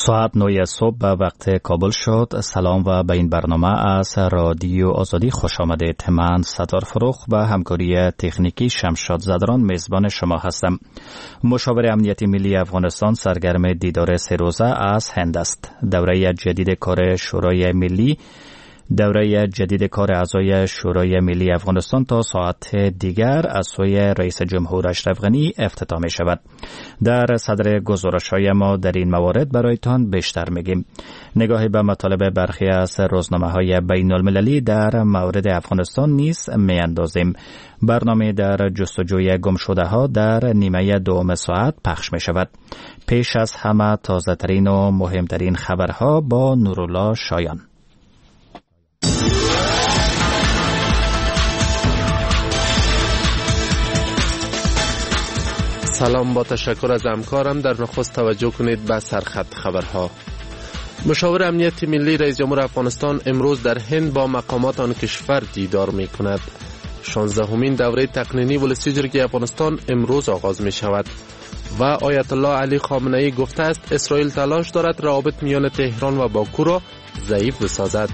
ساعت 9 صبح به وقت کابل شد. سلام و به این برنامه از رادیو آزادی خوش آمدید. من ستار فروخ و همکاری تکنیکی شمشاد زدران میزبان شما هستم. مشاور امنیتی ملی افغانستان سرگرم دیدار 3 روزه از هند است. دوره جدید کار شورای ملی اعضای شورای ملی افغانستان تا ساعت دیگر از سوی رئیس جمهور اشرف غنی افتتاح می شود. در صدر گزارش‌های ما در این موارد برایتان بیشتر میگیم. نگاهی به مطالب برخی از روزنامه‌های بین‌المللی در مورد افغانستان نیز می‌اندازیم. برنامه در جستجوی گمشده‌ها در نیمه دوم ساعت پخش می شود. پیش از همه تازه‌ترین و مهمترین خبرها با نورالله شایان. سلام، با تشکر از همکارم. در نخست توجه کنید به سرخط خبرها. مشاور امنیتی ملی رئیس جمهور افغانستان امروز در هند با مقامات آن کشور دیدار می کند. 16مین دوره تقنینی ولسی جرگه افغانستان امروز آغاز می شود و آیت الله علی خامنه ای گفته است اسرائیل تلاش دارد روابط میان تهران و باکو را ضعیف بسازد.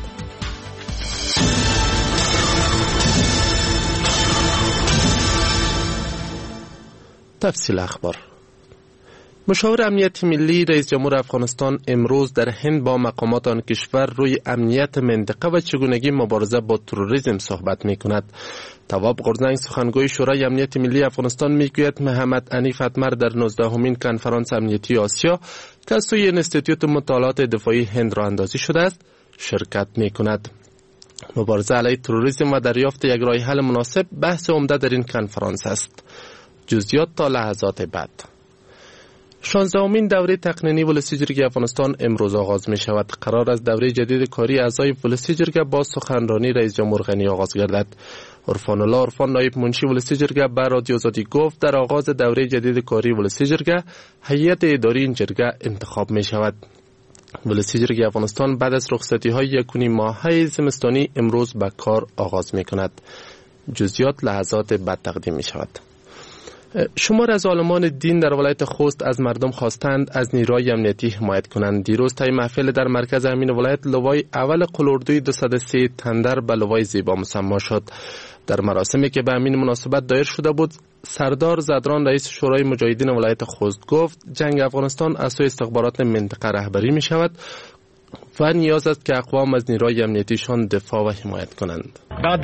تفصیل اخبار. مشاور امنیتی ملی رئیس جمهور افغانستان امروز در هند با مقامات آن کشور روی امنیت منطقه و چگونگی مبارزه با تروریسم صحبت می کند. تواب قرزنگ سخنگوی شورای امنیت ملی افغانستان می گوید محمد عنیف اتمر در 19مین کنفرانس امنیتی آسیا که از سوی انستیتوت مطالعات دفاعی هند راه اندازی شده است شرکت می کند. مبارزه علیه تروریسم و دریافت یک راه حل مناسب بحث عمده در این کنفرانس است. جزئیات تا لحظات بعد. 16مین دوره تقنینی ولسی جرگه افغانستان امروز آغاز می شود. قرار است دوره جدید کاری اعضای ولسی جرگه با سخنرانی رئیس جمهور غنی آغاز گردد. عرفان الله عرفان نایب منشی ولسی جرگه به رادیو آزادی گفت در آغاز دوره جدید کاری ولسی جرگه هیئت اداری این جرگه انتخاب می شود. ولسی جرگه افغانستان بعد از رخصتی های 1.5 ماهه زمستانی امروز به کار آغاز می کند. جزئیات لحظات بعد تقدیم می شود. شمار از عالمان دین در ولایت خوست از مردم خواستند از نیروهای امنیتی حمایت کنند. دیروز طی محفل در مرکز امین ولایت لوای اول قلوردوی 203 تندر به لوای زیبا مسما شد. در مراسمی که به همین مناسبت دایر شده بود، سردار زدران رئیس شورای مجاهدین ولایت خوست گفت جنگ افغانستان از سوی استخبارات منطقه رهبری می شود و نیاز است که اقوام از نیروهای امنیتیشان دفاع و حمایت کنند.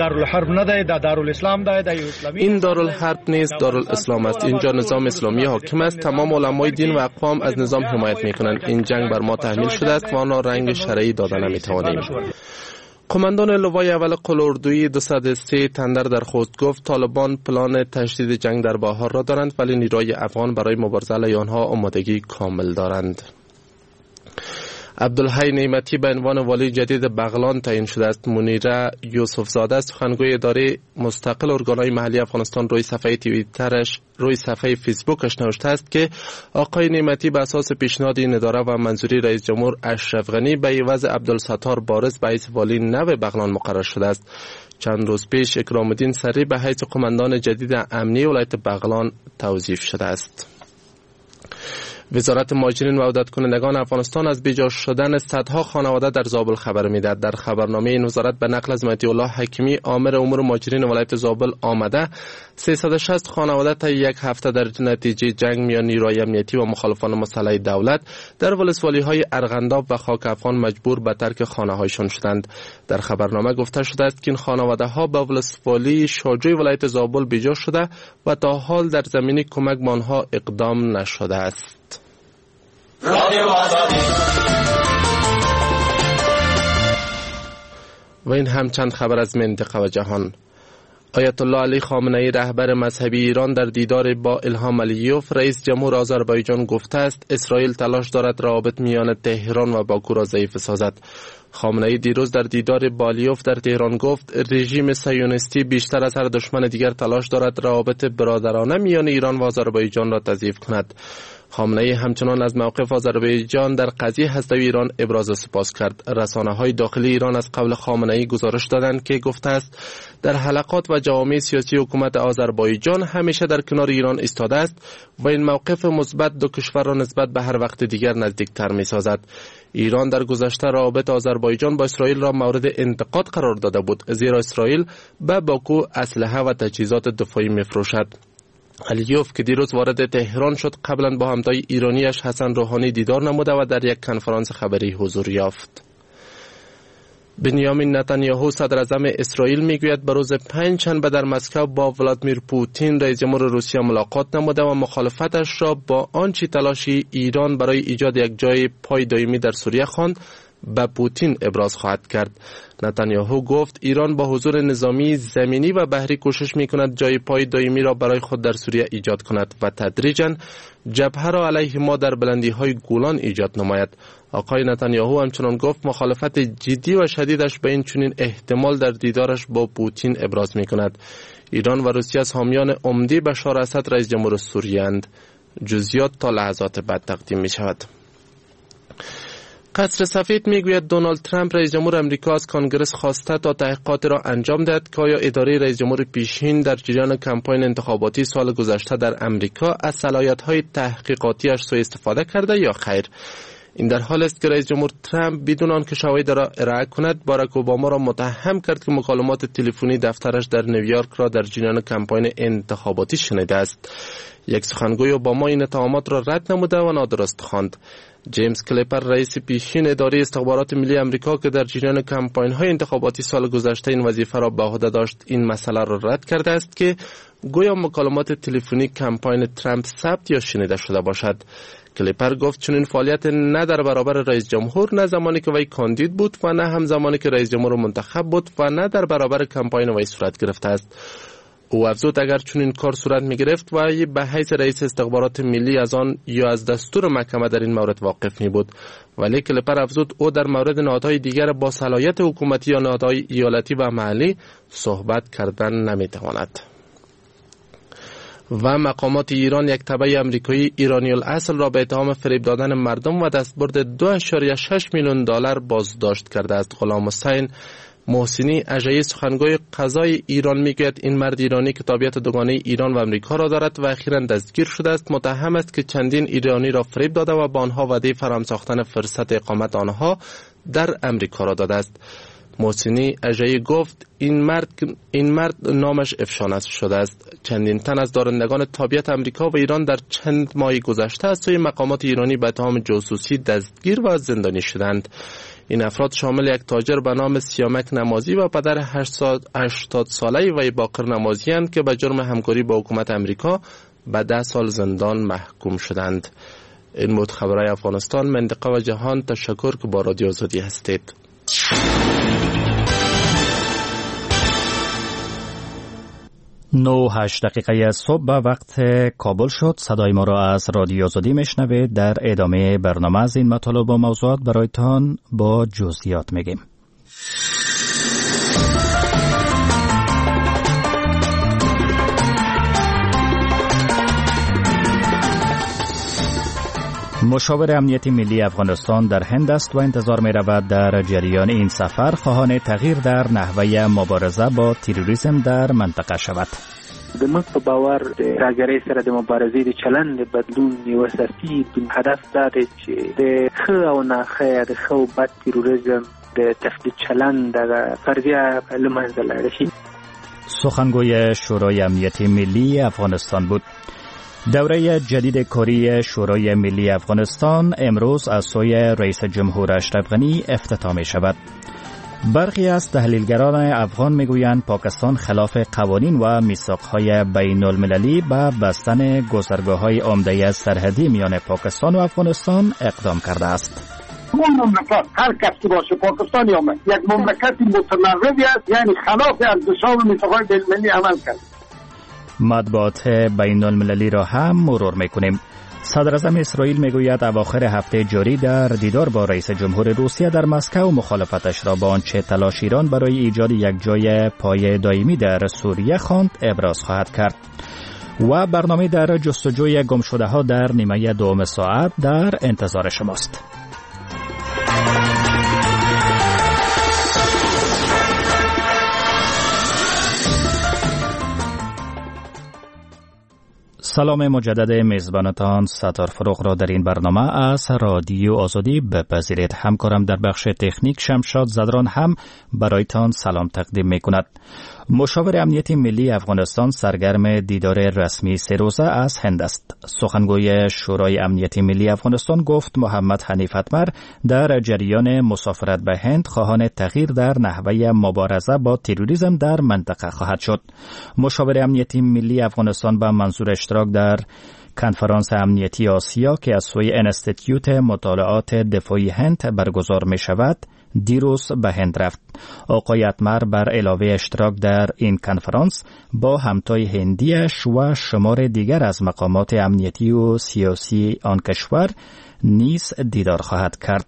این دارالحرب نیست، دارالاسلام است. اینجا نظام اسلامی حاکم است. تمام علمای دین و اقوام از نظام حمایت می کنند. این جنگ بر ما تحمیل شده است و آن را رنگ شرعی داده نمی توانیم. قماندان لوای اول قلوردوی 203 تندر در خوست گفت طالبان پلان تشدید جنگ در باهار را دارند ولی نیروهای افغان برای مبارزه علیه آنها آمادگی کامل دارند. عبدالحی نعمتی به عنوان والی جدید بغلان تعیین شده است. منیره یوسف زاده سخنگوی اداره مستقل ارگانهای محلی افغانستان روی صفحه فیسبوکش نوشته است که آقای نعمتی به اساس پیشنهاد این اداره و منظوری رئیس جمهور اشرف غنی به عوض عبدالستار بارز به حیث والی نو بغلان مقرر شده است. چند روز پیش اکرام الدین سری به حیث قماندان جدید امنی ولایت بغلان توظیف شده است. وزارت مهاجرین و عودت کنندگان افغانستان از بیجا شدن صدها خانواده در زابل خبر میدهد. در خبرنامه این وزارت به نقل از مهدی الله حکیمی آمر امور مهاجرین ولایت زابل آمده 360 خانواده تا یک هفته در نتیجه جنگ میان نیروهای امنیتی و مخالفان مسلح دولت در ولسوالی‌های ارغنداب و خاک افغان مجبور به ترک خانه‌هایشان شدند. در خبرنامه گفته شده است که این خانواده‌ها به ولسوالی شاجوی ولایت زابل بیجا شده و تا حال در زمینه کمک به آنها اقدام نشده است. و این هم چند خبر از منطقه و جهان. آیت الله علی خامنه ای رهبر مذهبی ایران در دیدار با الهام علیوف رئیس جمهور آذربایجان گفته است اسرائیل تلاش دارد روابط میان تهران و باکو را ضعیف سازد. خامنه ای دیروز در دیدار با علیوف در تهران گفت رژیم صهیونیستی بیشتر از هر دشمن دیگر تلاش دارد روابط برادرانه میان ایران و آذربایجان را تضعیف کند. خامنه‌ای همچنان از موقف آذربایجان در قضیه هسته‌ای ایران ابراز سپاس کرد. رسانه‌های داخلی ایران از قول خامنه‌ای گزارش دادند که گفته است در حلقات و جوامع سیاسی حکومت آذربایجان همیشه در کنار ایران ایستاده است و این موقف مثبت دو کشور را نسبت به هر وقت دیگر نزدیکتر می‌سازد. ایران در گذشته روابط آذربایجان با اسرائیل را مورد انتقاد قرار داده بود، زیرا اسرائیل به باکو اسلحه و تجهیزات دفاعی می‌فروشد. علیوف که دیروز وارد تهران شد قبلا با همتای ایرانیش حسن روحانی دیدار نموده و در یک کنفرانس خبری حضور یافت. بنیامین نتانیاهو صدر اعظم اسرائیل میگوید به روز پنجشنبه در مسکو با ولادیمیر پوتین رئیس جمهور روسیه ملاقات نموده و مخالفتش را با آنچه تلاشی ایران برای ایجاد یک جای پای دائمی در سوریه خواند به پوتین ابراز خواهد کرد. نتانیاهو گفت ایران با حضور نظامی زمینی و بحری کوشش میکند جای پای دائمی را برای خود در سوریه ایجاد کند و تدریجاً جبهه را علیه ما در بلندی های گولان ایجاد نماید. آقای نتانیاهو همچنان گفت مخالفت جدی و شدیدش به این چنین احتمال در دیدارش با پوتین ابراز میکند. ایران و روسیه از حامیان عمده بشار اسد رئیس جمهور سوریه اند. جزئیات تا لحظات بعد تقدیم می شود. قصر سفید میگوید دونالد ترامپ رئیس جمهور امریکا از کانگرس خواسته تا تحقیقات را انجام دهد که آیا اداره رئیس جمهور پیشین در جریان کمپاین انتخاباتی سال گذشته در امریکا از صلاحیت‌های تحقیقاتیش سوء استفاده کرده یا خیر. این در حال است که رئیس جمهور ترامپ بدون آنکه شواهد را ارائه کند باراک اوباما را متهم کرد که مکالمات تلفنی دفترش در نیویورک را در جریان کمپاین انتخاباتی شنیده است. یک سخنگوی اوباما این اتهامات را رد نموده و نادرست خواند. جیمز کلیپر رئیس پیشین اداره استخبارات ملی امریکا که در جریان کمپاین‌های انتخاباتی سال گذشته این وظیفه را به عهده داشت این مسئله را رد کرده است که گویا مکالمات تلفنی کمپاین ترامپ ثبت یا شنیده شده باشد. کلیپر گفت چون این فعالیت نه در برابر رئیس جمهور نه زمانی که وی کاندید بود و نه هم زمانی که رئیس جمهور منتخب بود و نه در برابر کمپاین وی صورت گرفته است. او افزود اگر چون این کار صورت می گرفت و به حیث رئیس استخبارات ملی از آن یا از دستور محکمه در این مورد واقف می بود. ولی کلیپر افزود او در مورد نهادهای دیگر با صلاحیت حکومتی یا نهادهای ایالتی و محلی صحبت کردن نمی تواند. و مقامات ایران یک تبع امریکایی ایرانی الاصل را به اتهام فریب دادن مردم و دستبرد 2.6 میلیون دلار بازداشت کرده است. غلام حسین محسنی اژه‌ای سخنگوی قضای ایران میگوید این مرد ایرانی که تابعیت دوگانه ایران و امریکا را دارد و اخیراً دستگیر شده است متهم است که چندین ایرانی را فریب داده و با آنها وعده فراهم ساختن فرصت اقامت آنها در امریکا را داده است. محسنی اژه‌ای گفت این مرد نامش افشا شده است. چندین تن از دارندگان تابعیت امریکا و ایران در چند ماه گذشته از سوی مقامات ایرانی به اتهام جاسوسی دستگیر و زندانی شدند. این افراد شامل یک تاجر به نام سیامک نمازی و پدر 80 ساله وی باقر نمازی اند که به جرم همکاری با حکومت امریکا به 10 سال زندان محکوم شدند. این بود خبرهای افغانستان، منطقه و جهان. تشکر که با رادیو آزادی هستید. 9:08 دقیقه صبح به وقت کابل شد. صدای ما را از رادیو آزادی میشنوید. در ادامه برنامه از این مطالب و موضوعات برایتان با جزئیات میگیم. مشاور امنیتی ملی افغانستان در هند است و انتظار می رود در جریان این سفر خواهان تغییر در نحوه مبارزه با تروریسم در منطقه شود. زموږ په باور د راګرۍ سره د مبارزې د چلند بدلون یو اساسي هدف دا دی چې د ښه او ناښه د ښه او بد تروریزم د تفکیک چلند د فرضیه له منځه لاړ شي. سخنگوی شورای امنیتی ملی افغانستان بود. دوره جدید کاری شورای ملی افغانستان امروز از سوی رئیس جمهور اشرف غنی افتتاح می شود. برخی از تحلیلگران افغان میگویند پاکستان خلاف قوانین و میثاق‌های بین المللی به بستن گذرگاه‌های عمده سرحدی میان پاکستان و افغانستان اقدام کرده است. اون مملکت هر کس که باشه پاکستان یا یک مملکت متمردی است، یعنی خلاف انتشار میثاق‌های بین المللی عمل کرد. مطبوعات بین المللی را هم مرور میکنیم. صدر اعظم اسرائیل میگوید اواخر هفته جاری در دیدار با رئیس جمهور روسیه در مسکو مخالفتش را با آنچه تلاش ایران برای ایجاد یک جای پای دائمی در سوریه خواند ابراز خواهد کرد. و برنامه در جستجوی گمشده ها در نیمه دوم ساعت در انتظار شماست. سلام مجدد میزبانتان ستار فروغ را در این برنامه از رادیو آزادی بپذیرید. همکارم در بخش تکنیک شمشاد زدران هم برایتان سلام تقدیم می کند. مشاور امنیت ملی افغانستان سرگرم دیدار رسمی 3 روزه از هند است. سخنگوی شورای امنیت ملی افغانستان گفت محمد حنیف اتمر در جریان مسافرت به هند خواهان تغییر در نحوه مبارزه با تروریسم در منطقه خواهد شد. مشاور امنیت ملی افغانستان به منظور اشتراک در کنفرانس امنیتی آسیا که از سوی انستیتیوت مطالعات دفاعی هند برگزار می شود دیروز به هند رفت. آقای اتمر بر علاوه اشتراک در این کنفرانس با همتای هندیش و شمار دیگر از مقامات امنیتی و سیاسی آن کشور نیز دیدار خواهد کرد.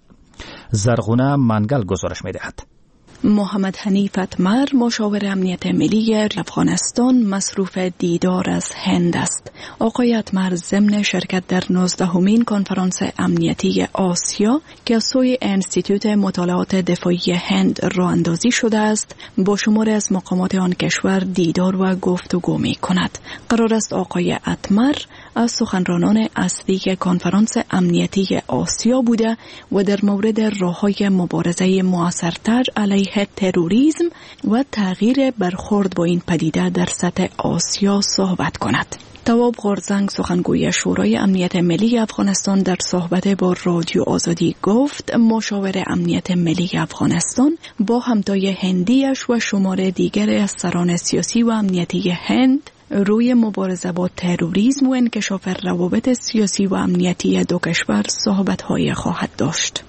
زرغونه منگل گزارش می دهد. محمد حنیف اتمر مشاور امنیت ملی افغانستان مصروف دیدار از هند است. آقای اتمر ضمن شرکت در 19مین کنفرانس امنیتی آسیا که از سوی انستیتوت مطالعات دفاعی هند راه اندازی شده است با شمار از مقامات آن کشور دیدار و گفتگو می کند. قرار است آقای اتمر از سخنرانان اصلی کنفرانس امنیتی آسیا بوده و در مورد راه‌های مبارزه مؤثرتر علیه تروریسم و تغییر برخورد با این پدیده در سطح آسیا صحبت کند. تواب غورزنگ سخنگوی شورای امنیت ملی افغانستان در صحبت با رادیو آزادی گفت مشاور امنیت ملی افغانستان با همتای هندیش و شمار دیگر از سران سیاسی و امنیتی هند روی مبارزه با تروریسم و انکشاف روابط سیاسی و امنیتی دو کشور صحبت‌های خواهد داشت.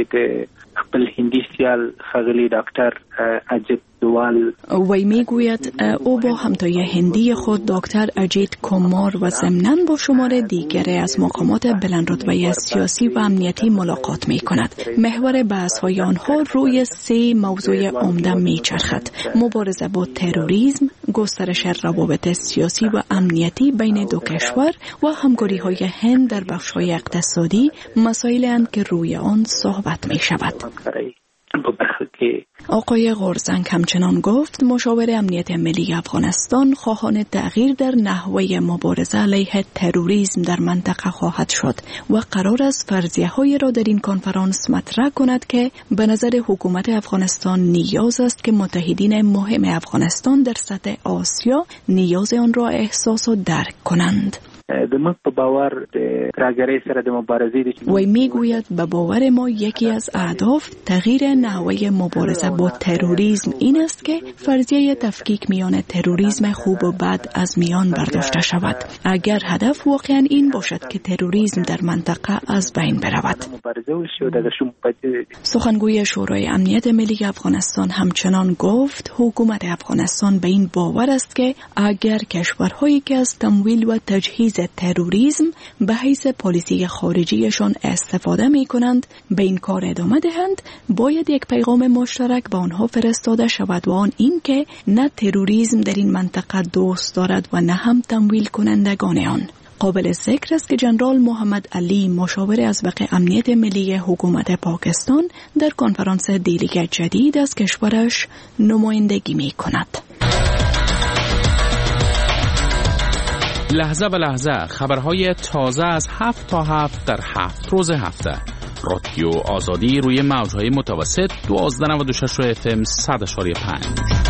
خپل هندی سیال خغلی دکتر اجیت دوال وی میگوید او با همتای هندی خود دکتر اجیت کومار و ضمناً با شمار دیگر از مقامات بلندرتبه سیاسی و امنیتی ملاقات می کند. محور بحث‌های آنها روی 3 موضوع عمده میچرخد: مبارزه با تروریسم، گسترش روابط سیاسی و امنیتی بین دو کشور و همکاری‌های هند در بخش‌های اقتصادی، مسائلی اند که روی آن صحبت می شود. آقای غورزنگ همچنان گفت مشاور امنیت ملی افغانستان خواهان تغییر در نحوه مبارزه علیه تروریسم در منطقه خواهد شد و قرار است فرضیه‌های را در این کنفرانس مطرح کند که به نظر حکومت افغانستان نیاز است که متحدین مهم افغانستان در سطح آسیا نیاز آن را احساس و درک کنند. وی میگوید به باور ما یکی از اهداف تغییر نحوه مبارزه با تروریسم این است که فرضیه تفکیک میان تروریسم خوب و بد از میان برداشته شود. اگر هدف واقعا این باشد که تروریسم در منطقه از بین برود. سخنگوی شورای امنیت ملی افغانستان همچنان گفت حکومت افغانستان به این باور است که اگر کشورهایی که از تمویل و تجهیز تروریسم به حیث پالیسی خارجیشان استفاده می کنند به این کار ادامه دهند، باید یک پیغام مشترک به آنها فرستاده شود و آن این که نه تروریسم در این منطقه دوست دارد و نه هم تمویل کنندگان آن. قابل ذکر است که جنرال محمد علی مشاور اسبق امنیت ملی حکومت پاکستان در کنفرانس دیلیگ جدید از کشورش نمایندگی می کند. لحظه به لحظه خبرهای تازه از 7 تا 7 در 7 روز هفته. رادیو آزادی روی موجهای متوسط 1296 FM 100.5.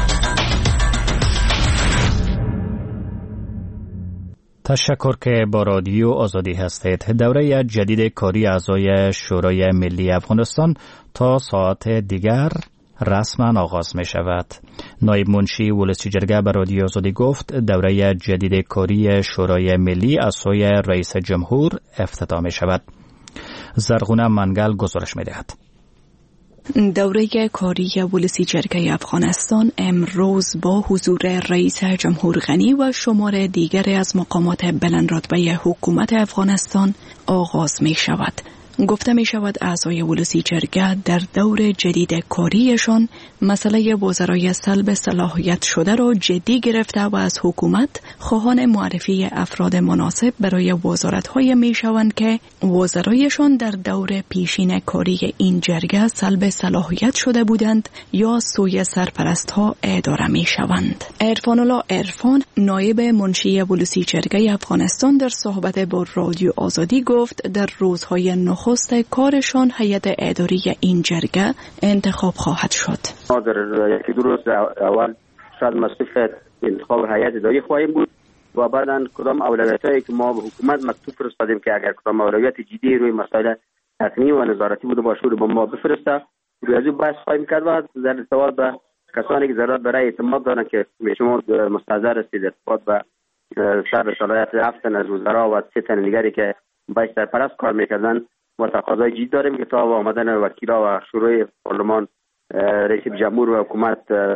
تشکر که با رادیو آزادی هستید. دوره جدید کاری اعضای شورای ملی افغانستان تا ساعت دیگر رسما آغاز می شود. نایب منشی ولسی جرگه به رادیو آزادی گفت دوره جدید کاری شورای ملی از سوی رئیس جمهور افتتاح می شود. زرغونه منگل گزارش می دهد. دوره کاری ولسی جرگه افغانستان امروز با حضور رئیس جمهور غنی و شمار دیگر از مقامات بلندرتبه حکومت افغانستان آغاز می شود. گفته می شود اعضای ولسی جرگه در دور جدید کاریشان مسئله وزرای سلب صلاحیت شده را جدی گرفته و از حکومت خواهان معرفی افراد مناسب برای وزارت‌های می شوند که وزرایشان در دور پیشین کاری این جرگه سلب صلاحیت شده بودند یا سوی سرپرست‌ها اداره می شوند. عرفان الله عرفان نایب منشی ولسی جرگه افغانستان در صحبت با رادیو آزادی گفت در روزهای نخست کارشان هیئت اداری این جرگه انتخاب خواهد شد. ما در یکی دو روز اول شاید مصرف انتخاب هیئت اداری خواهیم بود و بعداً کدام اولویتایی که ما به حکومت مکتوب فرستادیم که اگر کدام اولویت جدی روی مسائل تقنینی و نظارتی بوده باشه رو به ما بفرسته روی از بحث خواهیم کرد و در ارتباط به کسانی که ضرورت برای اعتماد دارن که شما مستحضر هستید ارتباط به سر صلاحیت 7 تن از وزرا و 3 تن دیگری که باید سرپرست کار میکردن و تقاضای جدی داریم که تا آمدن وکیلا و شروع پارلمان رئیس جمهور و حکومت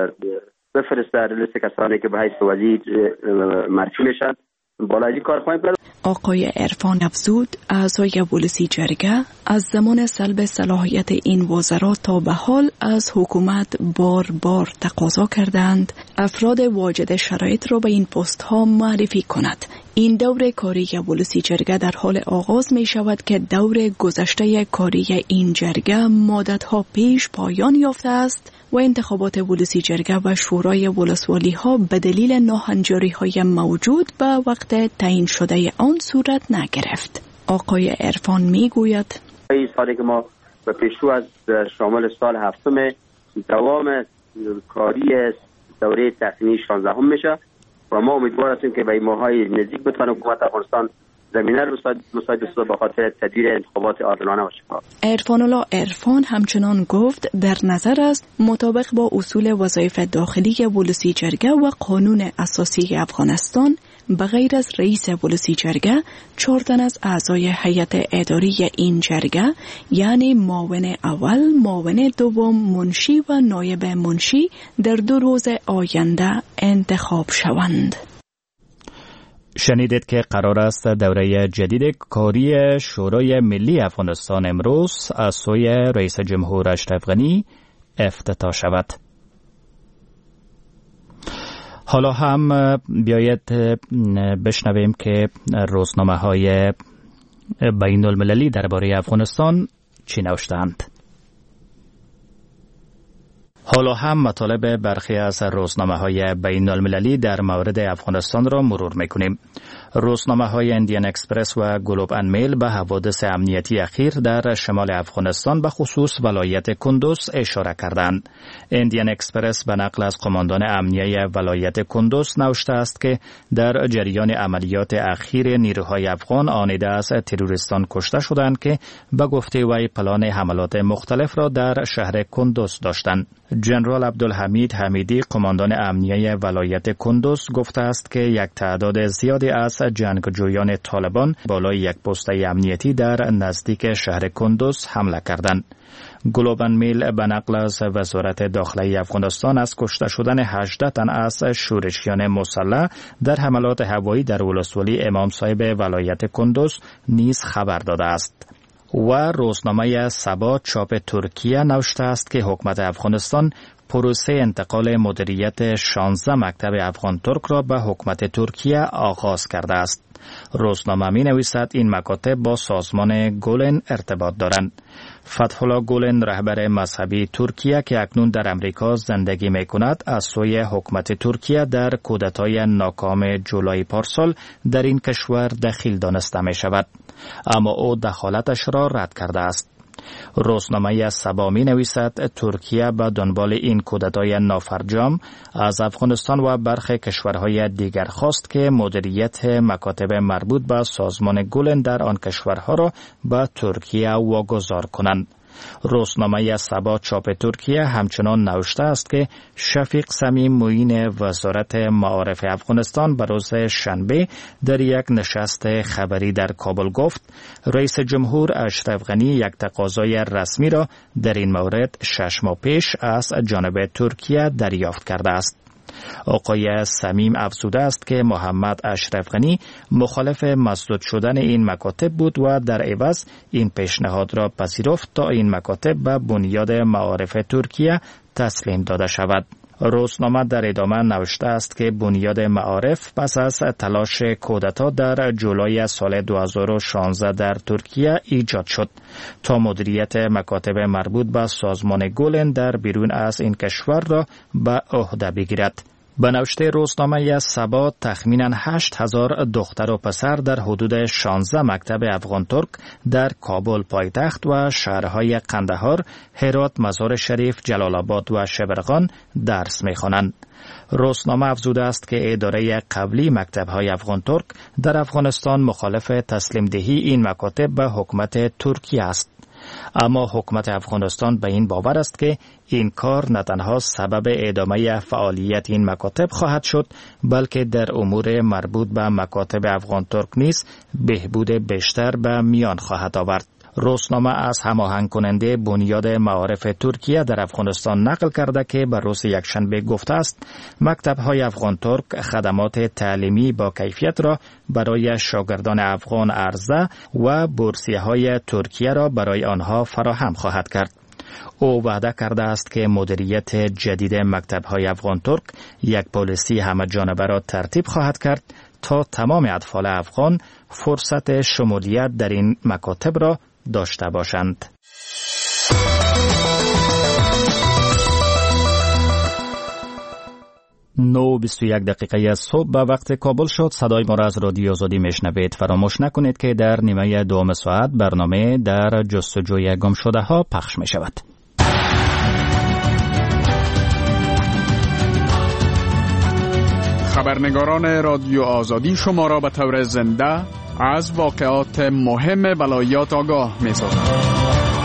بفرسته لیست کسانی که به حیث وزیر معرفی میشن بالا این کار خواهیم کرد. آقای عرفان افزود اعضای ولسی جرگه از زمان سلب صلاحیت این وزرا تا به حال از حکومت بار تقاضا کردند افراد واجد شرایط را به این پست ها معرفی کند. این دور کاری ولسی جرگه در حال آغاز می شود که دور گذشته کاری این جرگه مدت‌ها پیش پایان یافته است و انتخابات ولسی جرگه و شورای ولسوالی ها به دلیل ناهنجاری های موجود به وقت تعیین شده آن صورت نگرفت. آقای عرفان می گوید این سالی که ما به پیشرو از شامل سال هفتم دوام کاری دوره تقنینی 16 میشه و ما امیدوار هستیم که به این ماهای نزدیک بتونه حکومت افغانستان زمینه رو مساعد بسازه به خاطر تدبیر انتخابات عادلانه و شفاف. عرفان الله عرفان همچنان گفت در نظر است مطابق با اصول وظایف داخلی ولسی جرگه و قانون اساسی افغانستان به غیر از رئیس ولسی جرگه 4 تن از اعضای هیئت اداری این جرگه یعنی معاون اول، معاون دوم، منشی و نایب منشی در 2 روز آینده انتخاب شوند. شنیدید که قرار است دوره جدید کاری شورای ملی افغانستان امروز از سوی رئیس جمهور اشرف غنی افتتاح شود. حالا هم بیایید بشنویم که روزنامه‌های بین المللی درباره افغانستان چی نوشتند. حالا هم مطالب برخی از روزنامه‌های بین المللی در مورد افغانستان را مرور می‌کنیم. روزنامه‌های اندین اکسپرس و گلوب ان میل به حوادث امنیتی اخیر در شمال افغانستان به خصوص ولایت کندوز اشاره کردند. اندین اکسپرس به نقل از قماندان امنیه ولایت کندوز نوشته است که در جریان عملیات اخیر نیروهای افغان آنیده از تروریستان کشته شدند که به گفته وی پلان حملات مختلف را در شهر کندوز داشتند. جنرال عبدالحمید حمیدی قماندان امنیه ولایت کندوز گفته است که یک تعداد زیادی از جنگجویان طالبان بالای یک پست امنیتی در نزدیک شهر کندوز حمله کردند. گلوب ان میل به نقل از وزارت داخلی افغانستان از کشته شدن 18 تن از شورشیان مسلح در حملات هوایی در ولسوالی امام صاحب ولایت کندوز نیز خبر داده است. و روزنامه سبا چاپ ترکیه نوشته است که حکومت افغانستان پروسه انتقال مدیریت 16 مکتب افغان ترک را به حکومت ترکیه آغاز کرده است. روزنامه می نویسد این مکاتب با سازمان گولن ارتباط دارند. فتح الله گولن رهبر مذهبی ترکیه که اکنون در امریکا زندگی می کند از سوی حکومت ترکیه در کودتای ناکام جولای پارسال در این کشور دخیل دانسته می شود، اما او دخالتش را رد کرده است. روزنامه سبا می نویسد ترکیه به دنبال این کودتای نافرجام از افغانستان و برخی کشورهای دیگر خواست که مدیریت مکاتب مربوط به سازمان گولن در آن کشورها را به ترکیه واگذار کنند. روزنامه سبا چاپ ترکیه همچنان نوشته است که شفیق صمیم معین وزارت معارف افغانستان به روز شنبه در یک نشست خبری در کابل گفت رئیس جمهور اشرف غنی یک تقاضای رسمی را در این مورد 6 ماه پیش از جانب ترکیه دریافت کرده است. آقای صمیم افزوده است که محمد اشرف غنی مخالف مسدود شدن این مکاتب بود و در عوض این پیشنهاد را پذیرفت تا این مکاتب به بنیاد معارف ترکیه تسلیم داده شود. روزنامه در ادامه نوشته است که بنیاد معارف پس از تلاش کودتا در جولای سال 2016 در ترکیه ایجاد شد تا مدیریت مکاتب مربوط به سازمان گولن در بیرون از این کشور را به عهده بگیرد. به نوشته روزنامه سبا تخمیناً 8,000 دختر و پسر در حدود 16 مکتب افغان ترک در کابل پایتخت و شهرهای قندهار، هرات، مزار شریف، جلال آباد و شبرغان درس می‌خوانند. روزنامه افزوده است که اداره قبلی مکتب‌های افغان ترک در افغانستان مخالف تسلیم دهی این مکاتب به حکومت ترکیه است. اما حکومت افغانستان به این باور است که این کار نه تنها سبب ادامه فعالیت این مکاتب خواهد شد، بلکه در امور مربوط به مکاتب افغان ترک نیز بهبود بیشتر به میان خواهد آورد. روزنامه از هماهنگ کننده بنیاد معارف ترکیه در افغانستان نقل کرده که بر روز یکشنبه گفته است مکتب‌های افغان ترک خدمات تعلیمی با کیفیت را برای شاگردان افغان عرضه و بورسیه‌های ترکیه را برای آنها فراهم خواهد کرد. او وعده کرده است که مدیریت جدید مکتب‌های افغان ترک یک پالیسی همه جانبه را ترتیب خواهد کرد تا تمام اطفال افغان فرصت شمولیت در این مکاتب را داشته باشند. 9:21 دقیقه صبح به وقت کابل شد. صدای ما را از رادیو آزادی میشنوید. فراموش نکنید که در نیمه دوم ساعت برنامه در جستجوی گم شده ها پخش می شود. خبرنگاران رادیو آزادی شما را به طور زنده از واقعات مهم ولایات آگاه می سازند.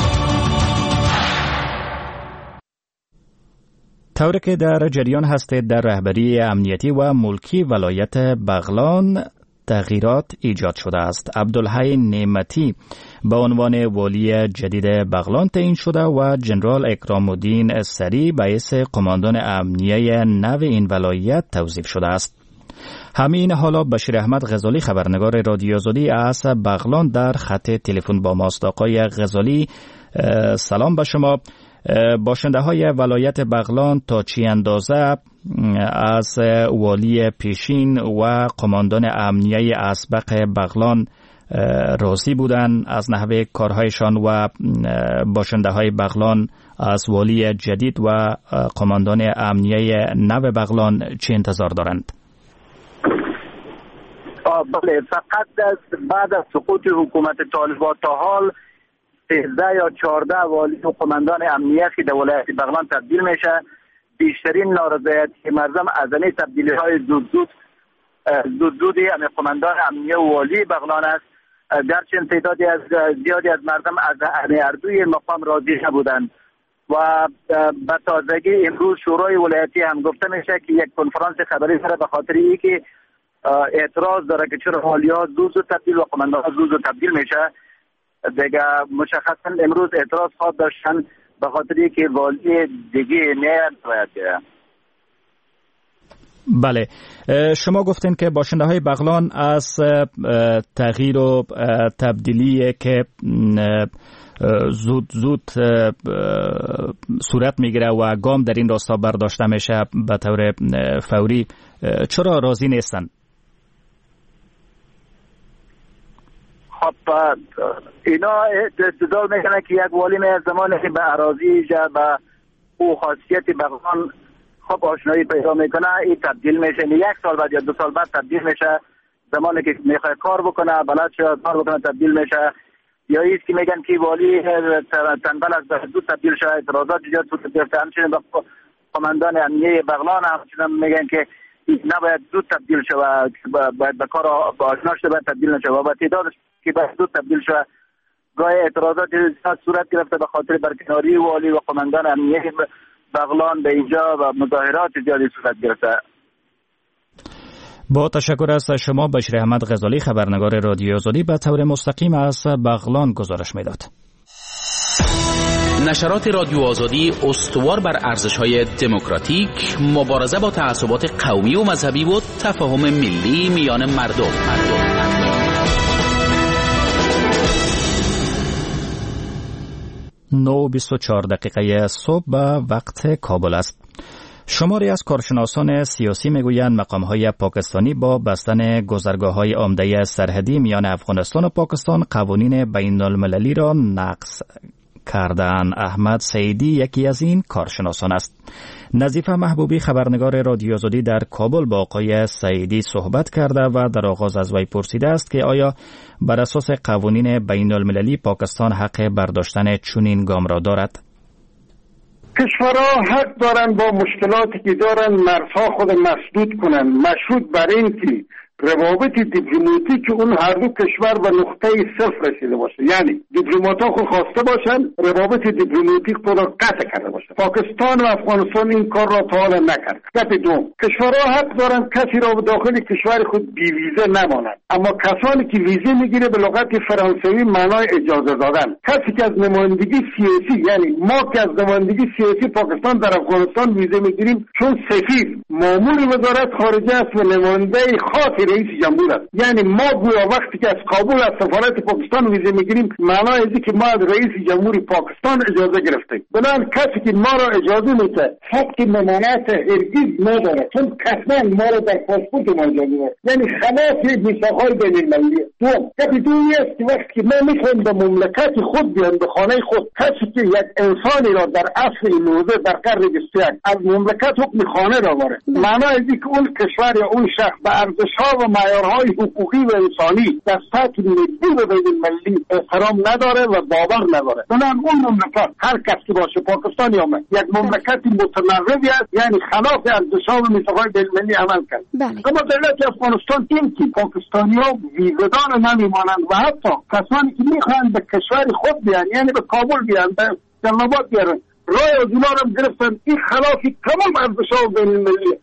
طوری که در جریان هستید در رهبری امنیتی و ملکی ولایت بغلان تغییرات ایجاد شده است. عبدالحی نعمتی به عنوان والی جدید بغلان تعیین شده و جنرال اکرام الدین سری باعث قماندان امنیه نو این ولایت توظیف شده است. همین حالا بشیر احمد غزالی خبرنگار رادیو آزادی از بغلان در خط تلفن با ماست. آقای غزالی سلام به شما. باشنده های ولایت بغلان تا چی اندازه از والی پیشین و قماندان امنیه اسبق بغلان راضی بودند از نحوه کارهایشان و باشنده های بغلان از والی جدید و قماندان امنیه نو بغلان چه انتظار دارند؟ بله، فقط بعد از سقوط حکومت طالبان تا حال 13 یا 14 والی و قماندان امنیه که در ولایت بغلان تبدیل میشه. بیشترین نارضایتی مردم از این تبدیلی های زودی قماندان امنیه و والی بغلان است. گرچه تعدادی از زیادی از مردم از اردوی مقام راضی نبودند و به تازگی امروز شورای ولایتی هم گفته میشه که یک کنفرانس خبری سره به خاطر اینکه اعتراض داره که چرا والی‌ها زود تبدیل و قماندان زود تبدیل میشه، دیگه مشخصا امروز اعتراض خواهد داشتن به خاطر اینکه والی دیگه باید. بله، شما گفتین که باشنده های بغلان از تغییر و تبدیلی که زود صورت میگیره و گام در این راستا برداشته میشه به طور فوری چرا راضی نیستن؟ خب اینا استدلال میکنه که یک والی از زمانی که به اراضی به او خاصیت بغلان خب آشنایی پیدا میکنه این تبدیل میشه. 1 سال بعد یا 2 سال بعد تبدیل میشه. زمانی که میخواد کار بکنه بلد شد کار بکنه تبدیل میشه. یا ایست که میگن که والی تنبل از زود تبدیل شده. اعتراضات زیاد صورت گرفته. همچنین به قماندان امنیه بغلان همچنین میگن که نباید زود تبدیل شود، باید به کار آشنا شده باید تبدیل نشه و با تعدادش که باید زود تبدیل شود. گاهی اعتراضات صورت گرفته به خاطر برکناری والی و قماندان امنیه بغلان به اینجا و مظاهرات زیادی صورت گرفته. با تشکر از شما بشیر احمد غزالی خبرنگار رادیو آزادی به طور مستقیم از بغلان گزارش میداد. نشرات رادیو آزادی استوار بر ارزش‌های دموکراتیک، مبارزه با تعصبات قومی و مذهبی و تفاهم ملی میان مردم. 9:24 صبح به وقت کابل است. شماری از کارشناسان سیاسی میگویند مقام‌های پاکستانی با بستن گذرگاه‌های عمده سرحدی میان افغانستان و پاکستان قوانین بین‌المللی را نقض کردن. احمد سعیدی یکی از این کارشناسان است. نظیفه محبوبی خبرنگار رادیو آزادی در کابل با آقای سعیدی صحبت کرده و در آغاز از وی پرسیده است که آیا بر اساس قوانین بین المللی پاکستان حق برداشتن چنین گام را دارد؟ کشورها حق دارند با مشکلاتی که دارند مرزها خود مسدود کنند، مشروط بر این که روابط دیپلماتیک اون هر دو کشور به نقطه صفر رسیده باشه. یعنی دیپلمات‌ها خود خواسته باشند روابط دیپلماتیک خود را قطع کرده باشه. پاکستان و افغانستان این کار را تا حالا نکرد. گپ دوم، کشورها حق دارند کسی را به داخل کشور خود بی ویزه نمانند، اما کسانی که ویزه میگیره به لغت فرانسوی معنای اجازه دادن. کسی که از نمایندگی سیاسی، یعنی ما که از نمایندگی سیاسی پاکستان در افغانستان ویزه میگیریم، چون سفیر مامور وزارت خارجه است و نماینده خاص رئیس جمهور است، یعنی ما گویا وقتی که از کابل از سفارت پاکستان ویزه میگیریم معنای اینه که ما از رئیس جمهور پاکستان اجازه گرفتیم. بنابراین کسی که ما را اجازه میده حق ممانعت هرگز نداره، چون قطعا ما را در پاسپورت ما اجازه داره، یعنی خلاف میثاق‌های بین‌المللی. دومی است که وقتی که ما میخوایم به مملکت خود بیان، به خانه خود، کسی که یک انسانی را در عصر امروزه در قرن 21 از مملکت حکم خانه را داره، معنای اینه که اون کشور یا اون شخص به ارزش‌ها و معیارهای حقوقی و انسانی در سطح ملی و بین‌المللی احترام نداره و باور نداره. بنابراین اون مملکت هر کس که باشه، پاکستان یا من، یک مملکت متمردی است، یعنی خلاف ارزش‌ها و میثاق‌های بین‌المللی عمل کرد. اما دولت افغانستان این که پاکستانی‌ها ویزه‌دار نمیمانند و حتی کسانی که میخواهند به کشور خود بیان، یعنی به کابل بیان، به جلال آباد بیان، رای از اونا رو گرفتن. این خلافی تمام ارزش‌ها بین‌المللی.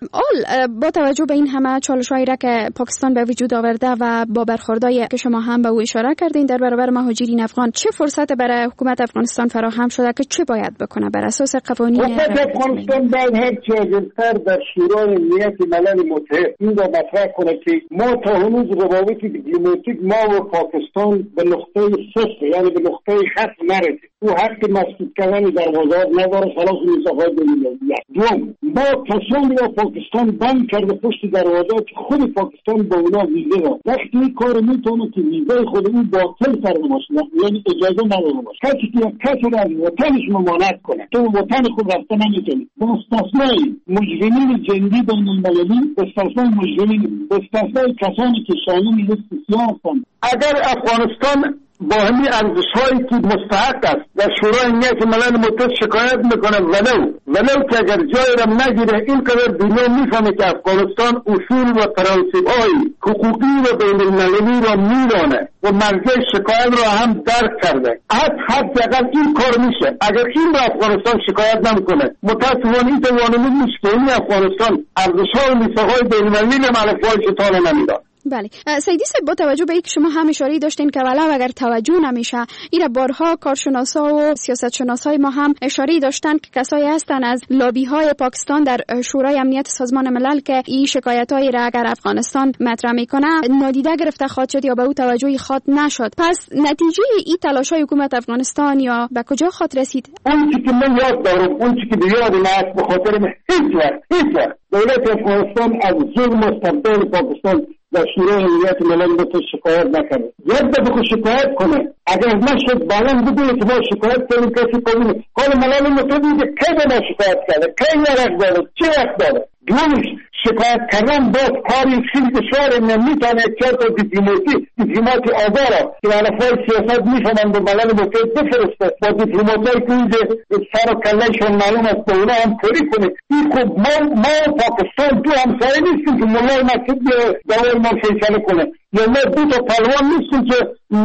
با توجه به این همه چالش‌هایی را که پاکستان به وجود آورده و با برخوردهای که شما هم به او اشاره کردین در برابر مهاجرین افغان، چه فرصت برای حکومت افغانستان فراهم شده که چه باید بکنه بر اساس قوانین؟ حکومت افغانستان باید هر چه عاجل‌تر در شورای امنیت ملل متحد این را مطرح کنه که ما تا هنوز روابط دیپلماتیک ما و پاکستان به نقطه صفر، یعنی به نقطه خط نرسید. او حق مسدود کردن دروازه‌ها نداره، خلاف میثاق‌های بین‌المللی. دوم، ما کسانی را پاکستان بند کرده پشت دروازه که خود پاکستان با اونا ویزه داد. وقتی این کار میتونه که ویزه خود اون باطل کرده باشه، یعنی اجازه نداره باشه. کسی را از وطنش ممانعت کنه، تو وطن خود رفته نمیتونی. با استثنای مجرمین جنگی بین‌المللی، استثنای مجرمین، استثنای کسانی که شامل لیست سیاه هستند. اگر افغانستان با همین ارزش‌هایی که مستحق است در شورای امنیت ملل متحد شکایت میکنه، ولو که اگر جای را نگیره، این قدر دنیا میفهمه که افغانستان اصول و پرانسیب‌های حقوقی و بین‌المللی را میدانه و مرجع شکایت را هم درک کرده. حداقل این کار میشه. اگر این را افغانستان شکایت نمیکنه، متأسفانه این توانایی نیست که این افغانستان ارزش‌ها و میثاق‌های بین‌المللی را ملف‌های شتال نمیداد. بله، سیدی صاحب، با توجه به اینکه شما هم اشاره داشتین که ولو اگر توجه نمیشه، این بارها کارشناسا و سیاستشناسای ما هم اشاره داشتن که کسایی هستن از لابی‌های پاکستان در شورای امنیت سازمان ملل که این شکایت‌های را اگر افغانستان مطرح میکنه نادیده گرفته خواهد شد یا به او توجهی خواهد نشد. پس نتیجه این تلاش‌های حکومت افغانستان یا به کجا خواهد رسید؟ اون چیزی که من یاد دارم، اون چیزی که به یاد من به خاطر هیچ وقت دولت افغانستان از ظلم مستبد پاکستان در شورای امنیت ملل متحد شکایت نکنه. یک دفعه شکایت کنه، اگر نشد بالا بگوید که ما شکایت کنیم کسی کنیم. حالا ملل متحد میگه که ما شکایت کرده، که یرق داره، چه وقت داره. دومش شکایت کردن باز کاری خیلی دشوار نمیتونه چرت و دیپلماتی آزاره که علفای سیاست میفهمن به ملل متحد بفرسته با دیپلماتایی که اینجا سر و کلهشون معلوم است به اونا هم پوری کنه. این خب ما پاکستان دو همسایه نیستیم که ملای مسجد دوای ما فیصله کنه، یا ما دو تا پهلوان نیستیم که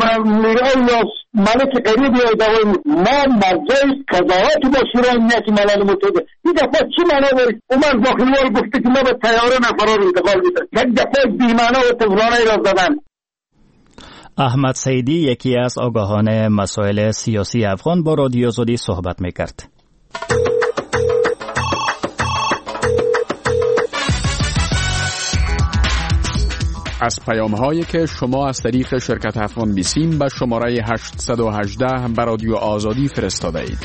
میرای یا ملک قریب یا دوای ما مرجع قضاوت با شورای امنیت ملل متحد. این دفعه چی معنا داره؟ عمر باقری‌وال گفته که ما به طیاره نفرار انتقال میدیم. یک دفعه بی‌معنا و تهرانه را زدن. احمد سیدی یکی از آگاهان مسائل سیاسی افغان با رادیو آزادی صحبت می‌کرد. از پیام‌هایی که شما از طریق شرکت افغان بیسیم به شماره 818 به رادیو آزادی فرستاده اید.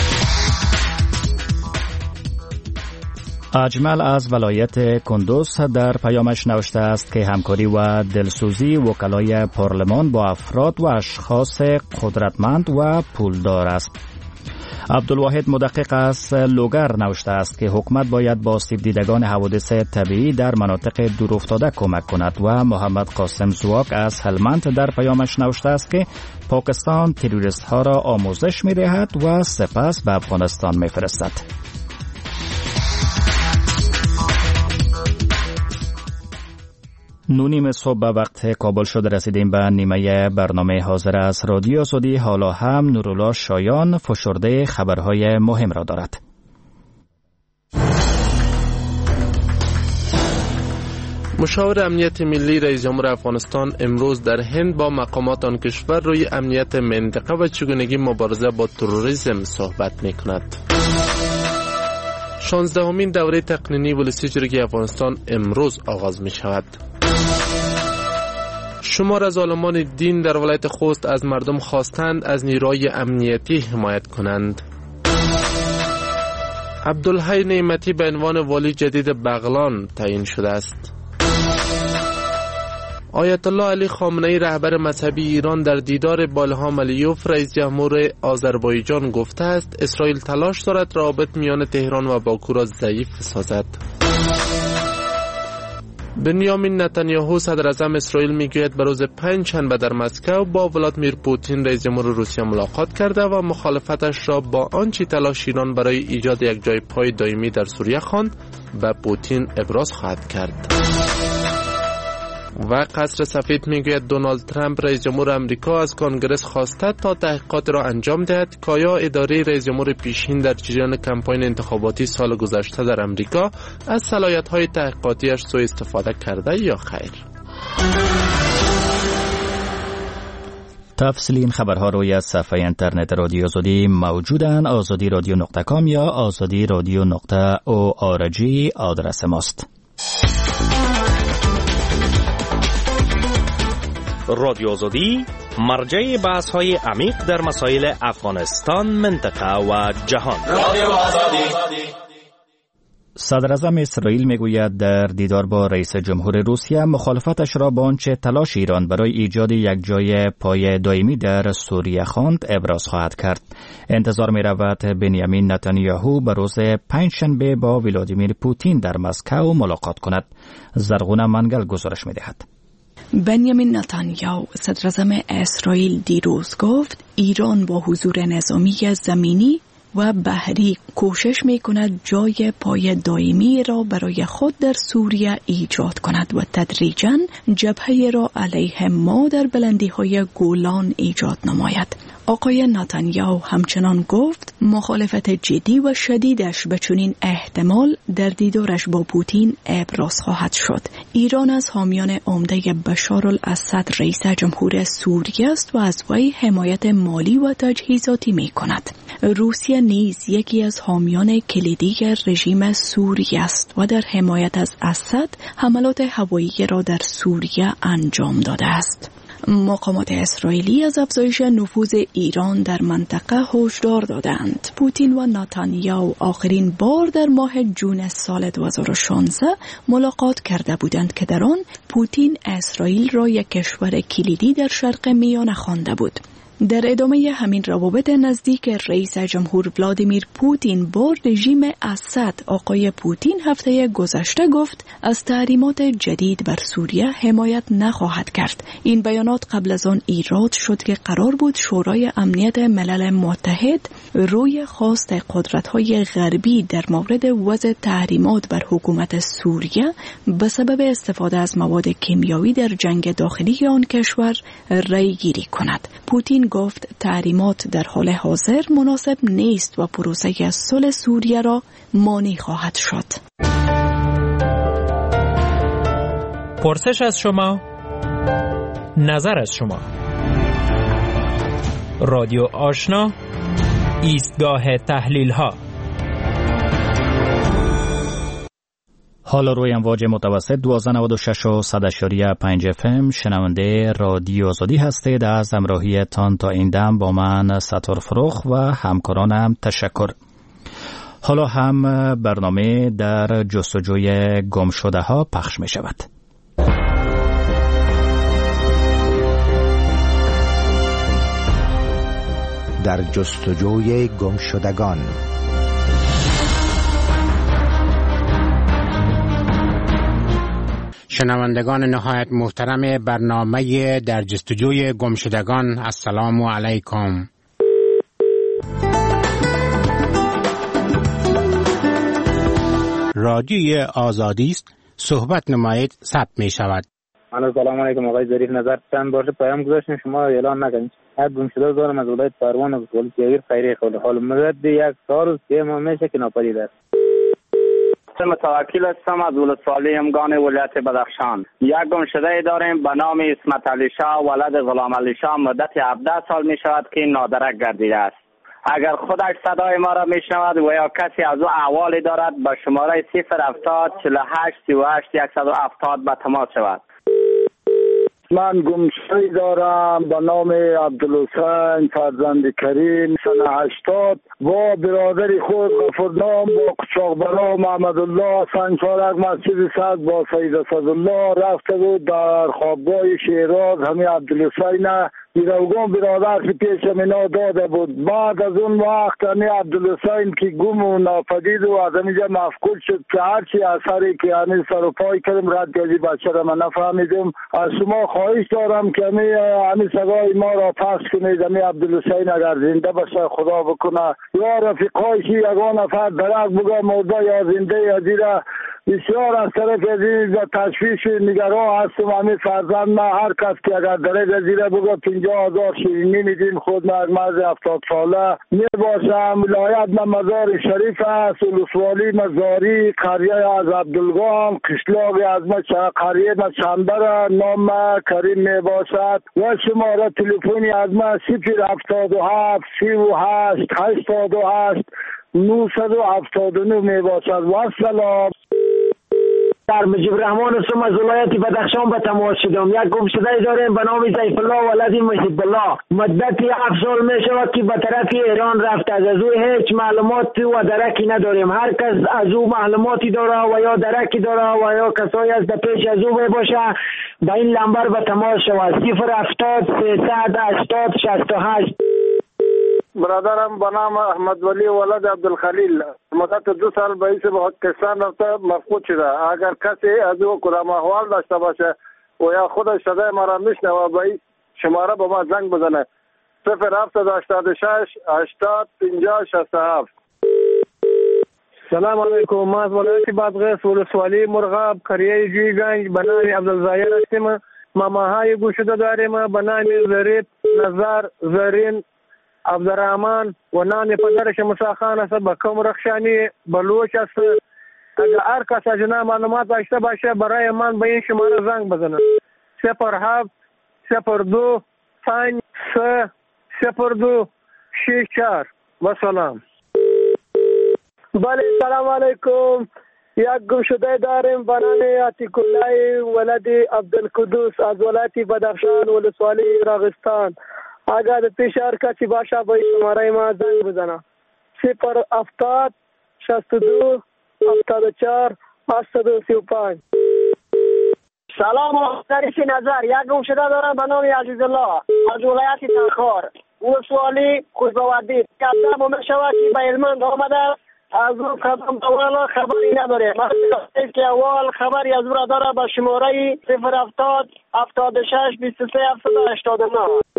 اجمل از ولایت کندوز در پیامش نوشته است که همکاری و دلسوزی وکلای پارلمان با افراد و اشخاص قدرتمند و پولدار است. عبدالواحد مدقق از لوگر نوشته است که حکومت باید با آسیب دیدگان حوادث طبیعی در مناطق دورافتاده کمک کند و محمد قاسم زواک از هلمند در پیامش نوشته است که پاکستان تروریست ها را آموزش می دهد و سپس به افغانستان می فرستد. نونیم صبح به وقت کابل شد رسیدیم به نیمه برنامه حاضر از رادیو آزادی. حالا هم نورالله شایان فشرده خبرهای مهم را دارد. مشاور امنیت ملی رئیس جمهور افغانستان امروز در هند با مقامات آن کشور روی امنیت منطقه و چگونگی مبارزه با تروریسم صحبت می کند. 16مین دوره تقنینی ولسی جرگه افغانستان امروز آغاز می شود. شمار از عالمان دین در ولایت خوست از مردم خواستند از نیروهای امنیتی حمایت کنند. عبدالحی نعمتی به عنوان والی جدید بغلان تعیین شده است. آیت الله علی خامنه‌ای رهبر مذهبی ایران در دیدار با الهام علیوف رئیس جمهور آذربایجان گفته است اسرائیل تلاش دارد روابط میان تهران و باکو را ضعیف سازد. بنیامین نتانیاهو صدر اعظم اسرائیل میگوید به روز پنجشنبه در مسکو با ولادیمیر پوتین رئیس جمهور روسیه ملاقات کرده و مخالفتش را با آنچه تلاش ایران برای ایجاد یک جای پای دائمی در سوریه خواند به پوتین ابراز خواهد کرد. و قصر سفید میگوید دونالد ترامپ رئیس جمهور امریکا از کنگره خواسته تا تحقیقات را انجام دهد که آیا اداره رئیس جمهور پیشین در جریان کمپاین انتخاباتی سال گذشته در امریکا از صلاحیت‌های تحقیقاتیش سوء استفاده کرده یا خیر. تفصیل این خبرها روی صفحه اینترنت رادیو آزادی موجودند. azadi.radio.com یا azadi.radio.org آدرس ماست. رادیو آزادی مرجع بحث‌های عمیق در مسائل افغانستان، منطقه و جهان. رادیو آزادی. صدر اعظم اسرائیل میگوید در دیدار با رئیس جمهور روسیه مخالفتش را با آنچه تلاش ایران برای ایجاد یک جای پای دائمی در سوریه خواند ابراز خواهد کرد. انتظار می رود بنیامین نتانیاهو به روز پنجشنبه با ولادیمیر پوتین در مسکو ملاقات کند. زرغونه منگل گزارش می دهد. بنیامین نتانیاهو صدر اعظم اسرائیل دیروز گفت ایران با حضور نظامی زمینی و بحری کوشش می کند جای پای دائمی را برای خود در سوریه ایجاد کند و تدریجاً جبهه را علیه ما در بلندی های گولان ایجاد نماید. آقای نتانیاهو همچنان گفت مخالفت جدی و شدیدش به چنین احتمال در دیدارش با پوتین ابراز خواهد شد. ایران از حامیان عمده بشار الاسد رئیس جمهور سوریه است و از وی حمایت مالی و تجهیزاتی می کند. روسیه نیز یکی از حامیان کلیدی رژیم سوریه است و در حمایت از اسد حملات هوایی را در سوریه انجام داده است. مقامات اسرائیلی از افزایش نفوذ ایران در منطقه هشدار دادند. پوتین و نتانیاهو آخرین بار در ماه جون سال 2016 ملاقات کرده بودند که در آن پوتین اسرائیل را یک کشور کلیدی در شرق میانه خوانده بود. در ادامه همین روابط نزدیک رئیس جمهور ولادیمیر پوتین با رژیم اسد، آقای پوتین هفته گذشته گفت از تحریمات جدید بر سوریه حمایت نخواهد کرد. این بیانات قبل از آن ایراد شد که قرار بود شورای امنیت ملل متحد روی خواست قدرت‌های غربی در مورد وضع تحریمات بر حکومت سوریه به سبب استفاده از مواد کیمیایی در جنگ داخلی آن کشور رأی گیری کند. پوتین گفت تحریمات در حال حاضر مناسب نیست و پروسه صلح سوریه را مانع خواهد شد. پرسش از شما، نظر از شما. رادیو آشنا، ایستگاه تحلیل ها. حال روی امواج متوسط 1296 و 100.5 FM شنونده رادیو آزادی هستید. از همراهی تان تا این دم با من ستار فروخ و همکارانم تشکر. حالا هم برنامه در جستجوی گم شده ها پخش می شود. در جستجوی گم شدگان. شنوندگان نهایت محترم برنامه در جستجوی گم شدگان، السلام علیکم. رادیوی آزادی است، صحبت نمایید، ثبت می شود. سلام علیکم آقای ظریف، نظر چند بار پیام گذاشتین شما اعلان نکنید. یک گم شده دارم از ولایت پروان و ولایت یگیر خیریه خود حال مدت 1 سال و 3 ماه میشه که ناپدید است. متوکل هستم از ولسوالی همگان ولایت بدخشان. یک گم شده داریم به نام اسمت علی شاه ولد غلام علی شاه، مدت 17 سال می شود که نادرک گردیده است. اگر خودش صدای ما را می شنود و یا کسی از او احوالی دارد به شماره 070 48 38 170 به تماس شود. من گمشده دارم به نام عبدالحسین فرزند کریم، سن 80 با برادر خود غفورنام با قچاقبرا محمد الله سنچارک مسجد صد با سید اسدالله رفته بود در خوابگاه شیراز. همین عبدالحسین بیروگان برادر که پیش منا داده بود. بعد از اون وقت همین عبدالحسین که گم و ناپدید و از همینجا مفقود شد که هرچی اثری که همین سر و پای کردم رد گردی بچه را من نفهمیدم. از شما خواهش دارم که همین صدای ما را پخش کنید. همین عبدالحسین اگر زنده باشه خدا بکنه یا رفیقایش یگان نفر درک بگه مرده یا زنده یا دیره. بسیار از طرف از این تشویش نگران هستم. همین فرزند ما هر کس که اگر دره جزیره بگه 50,000 شیرینی میدیم. خود من از مرز 70 ساله می باشم. ولایت من مزار شریف است، ولسوالی مزاری، قریه از عبدالقام، قشلاق از قریه چنبر، نام کریم می باشد و شماره تلفنی از من 077 38 88 979 می باشد. و سلام. در مجیب رحمان هستم از ولایت بدخشان به تماس شدم. یک گم شده داریم به نام سیف الله ولد محب الله، مدت 7 سال می شود که به طرف ایران رفته. از او هیچ معلومات و درکی نداریم. هر کس از او معلوماتی داره و یا درکی داره و یا کسایی از پیش از او می باشه به این نمبر به تماس شود 070 380 68. برادرم به نام احمد ولی ولد عبدالخلیل مدت 2 سال به ایسه به پاکستان رفته مفقود شده. اگر کسی از او کدام احوال داشته باشه و یا خودش صدای ما را میشنوه به این شماره به ما زنگ بزنه 0786 80 50 67. سلام علیکم. ما از ولایت بادغیس ولسوالی مرغاب قریه جویگنج به نام عبدالظاهر هستیم. ماماهای گوشده داریم به نام ظریف، نظر، زرین، عبدالرحمن و نام پدرش مساخان است به کم رخشانی بلوچ است. اگر هر کس از اینا معلومات داشته باشه برای من به این شماره زنگ بزنه 07 02 53 02 64. و سلام. بله سلام علیکم. یک گم شده داریم به نام عتیق الله ولد عبدالقدوس از ولایت بدخشان ولسوالی راغستان. اگر پیش هر کسی باشه با این شماره ما زنگ بزنه 070 62 74 835. سلام علیکم. نظر یک گم شده دارم به نام عزیز الله از ولایت تنخار ولسوالی خوشبوادی. کدام می شود که به علمند آمده از اون قدم دولا خبری نداره. من که اول خبری از او داره به شماره 070 76 23 789.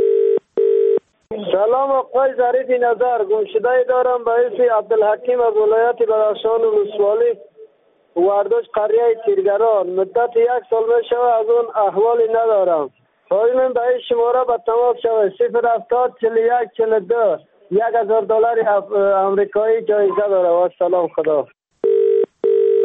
سلام آقای ظریف نظر. گمشده دارم به اسم عبدالحکیم از ولایت بدخشان ولسوالی وردوش قریه تیرگران. مدت 1 سال می شود از اون احوالی ندارم. خواهی من به این شماره به تماس شود 070 41 42 $1,000 آمریکایی جایزه داره. و سلام. خدا.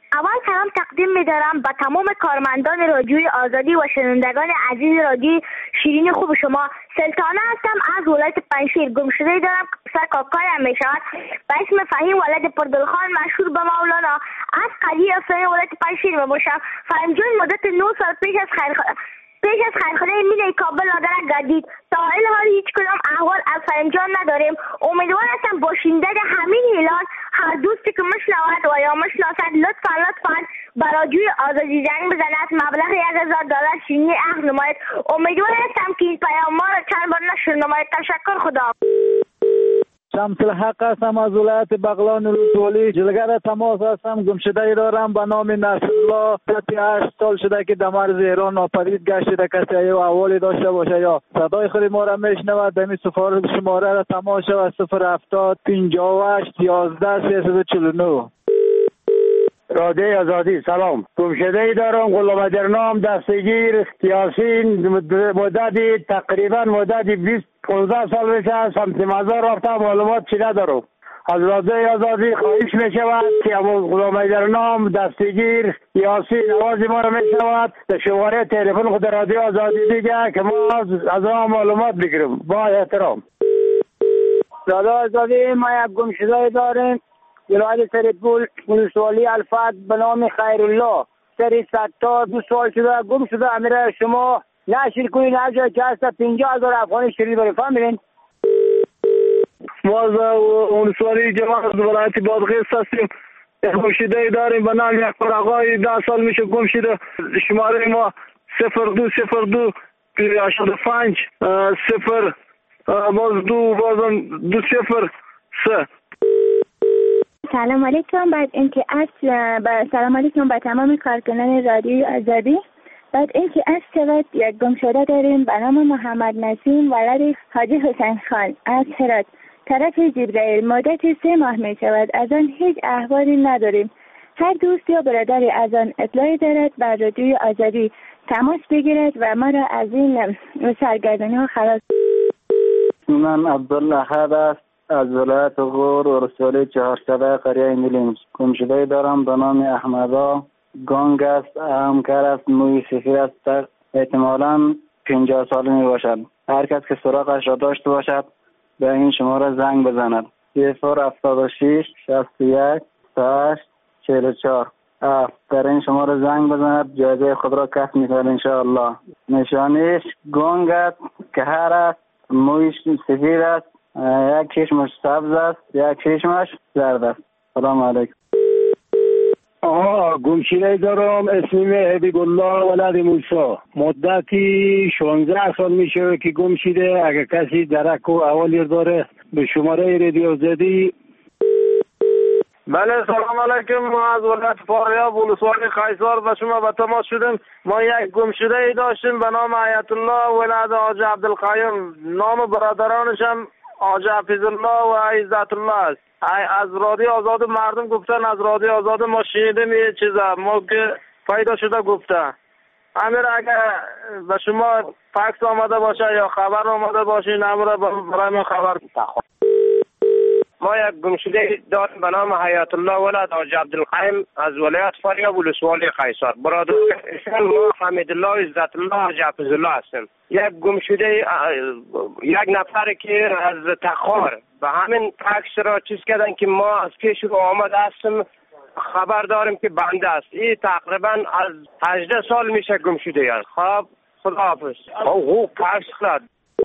اول سلام تقدیم می‌دارم به تمام کارمندان رادیوی آزادی و شنوندگان عزیز رادیوی شیرین خوب شما. سلطانه هستم از ولایت پنجشیر. گمشده‌ای دارم که پسر کاکایم میشود به اسم فهیم ولد پردلخان مشهور به مولانا از قلیه افسانه ولایت پنجشیر میباشم. فهیم جان مدت 9 سال پیش از خیرخانه مینای کابل نادرک گردید. تا حال هیچ کدام احوال از فهیم جان نداریم. امیدوار هستم باشنده همین اعلان هر دوستی که مشنود و یا مشناسد لطفاً به رادیوی آزادی زنگ بزند، مبلغ $1000 شیرینی اخذ نماید. امیدوار هستم که این پیام ما را چند بار نشر نماید. تشکر. خدا. شمس الحق هستم از ولایت بغلان ولسوالی. جلگر تماس هستم. گمشده دارم به نام نصرالله. 8 سال شده که در مرز ایران ناپدید گشته. کسی یا احوالی داشته باشه یا صدای خود ما را میشنود در این شماره را تماس شود 070 58 11 349. رادیوی آزادی سلام. گمشده دارم غلام در نام دستگیر یاسین مدت تقریبا 15 سال میشه سمت مزار رفتم معلومات چی ندارم. از رادیوی آزادی خواهش میشود که غلام در نام دستگیر یاسین آواز ما رو میشود به شماره تلفن خود رادیو آزادی دیگه که ما از آن معلومات بگیریم. با احترام. رادیو آزادی ما یک گمشده داریم ولایت سرپول ولسوالی الفت به نام خیرالله. سری 102 سال شده گم شده. امیر شما نشر کنید هر جای که هست 50,000 افغانی شریف برای فهمیدین. ما از ولسوالی جماعت ولایت بادغیس هستیم. یک گمشده داریم به نام یک آقای 10 سال میشه گم شده. شماره ما 0202 85 0 باز 203. سلام علیکم. بعد اینکه سلام علیکم به تمام کارکنان رادیوی آزادی. بعد اینکه از شود یک گمشده داریم به نام محمد نسیم ولد حاجی حسین خان از هرات طرف جبرائیل. مدت 3 ماه می شود از آن هیچ احوالی نداریم. هر دوست یا برادری از آن اطلاعی دارد بر رادیوی آزادی تماس بگیرد و ما را از این سرگردانی ها خلاص. من عبدالله است از ولایت غور ولسوالی 4 قریه نیلیم. گمشده دارم به نام احمدا. گنگ است، همکار است، موی سفید است. احتمالاً 50 ساله می باشد. هر کس که سراغش را داشته باشد به این شماره زنگ بزند. 076 61 8 44. در این شماره زنگ بزند جایزه خود را کسب می‌کند انشاءالله. نشانیش گنگ است، کهر است، مویش سفید است، یک چشمش سبز است، یک چشمش زرد است. سلام علیکم. گمشده دارم اسمم حبیب الله ولد موسی. مدتی 16 سال میشه که گمشده. اگر کسی درک و احوالی داره به شماره رادیو آزادی. بله سلام علیکم. ما از ولایت فاریاب ولسوالی قیصر به شما به تماس شدیم. ما یک گمشده ای داشتیم به نام آیت الله ولد حاجی عبدالقیوم. نام برادرانش هم حاجی حفیظ الله و عزت الله است. از رادیو آزاد مردم گفتن از رادیو آزاد ما شنیدیم یه چیزا ما که پیدا شده گفته. امیر اگر به شما فکس آمده باشه یا خبر آمده باشه نمره برای ما خبر بخواه. ما یک گمشده داریم به نام حیات الله ولد حاجی عبدالقیوم از ولایت فاریاب ولسوالی قیصر. برادران ما حمید الله عزت الله حاجی حفیظ الله هستیم. یک گمشده یک نفر که از تخار به همین تکس را چیز کردن که ما از پیش رو آمده هستیم خبر داریم که بنده است. این تقریبا از 18 سال میشه گمشده است. خب خداحافظ. تکس خلاد.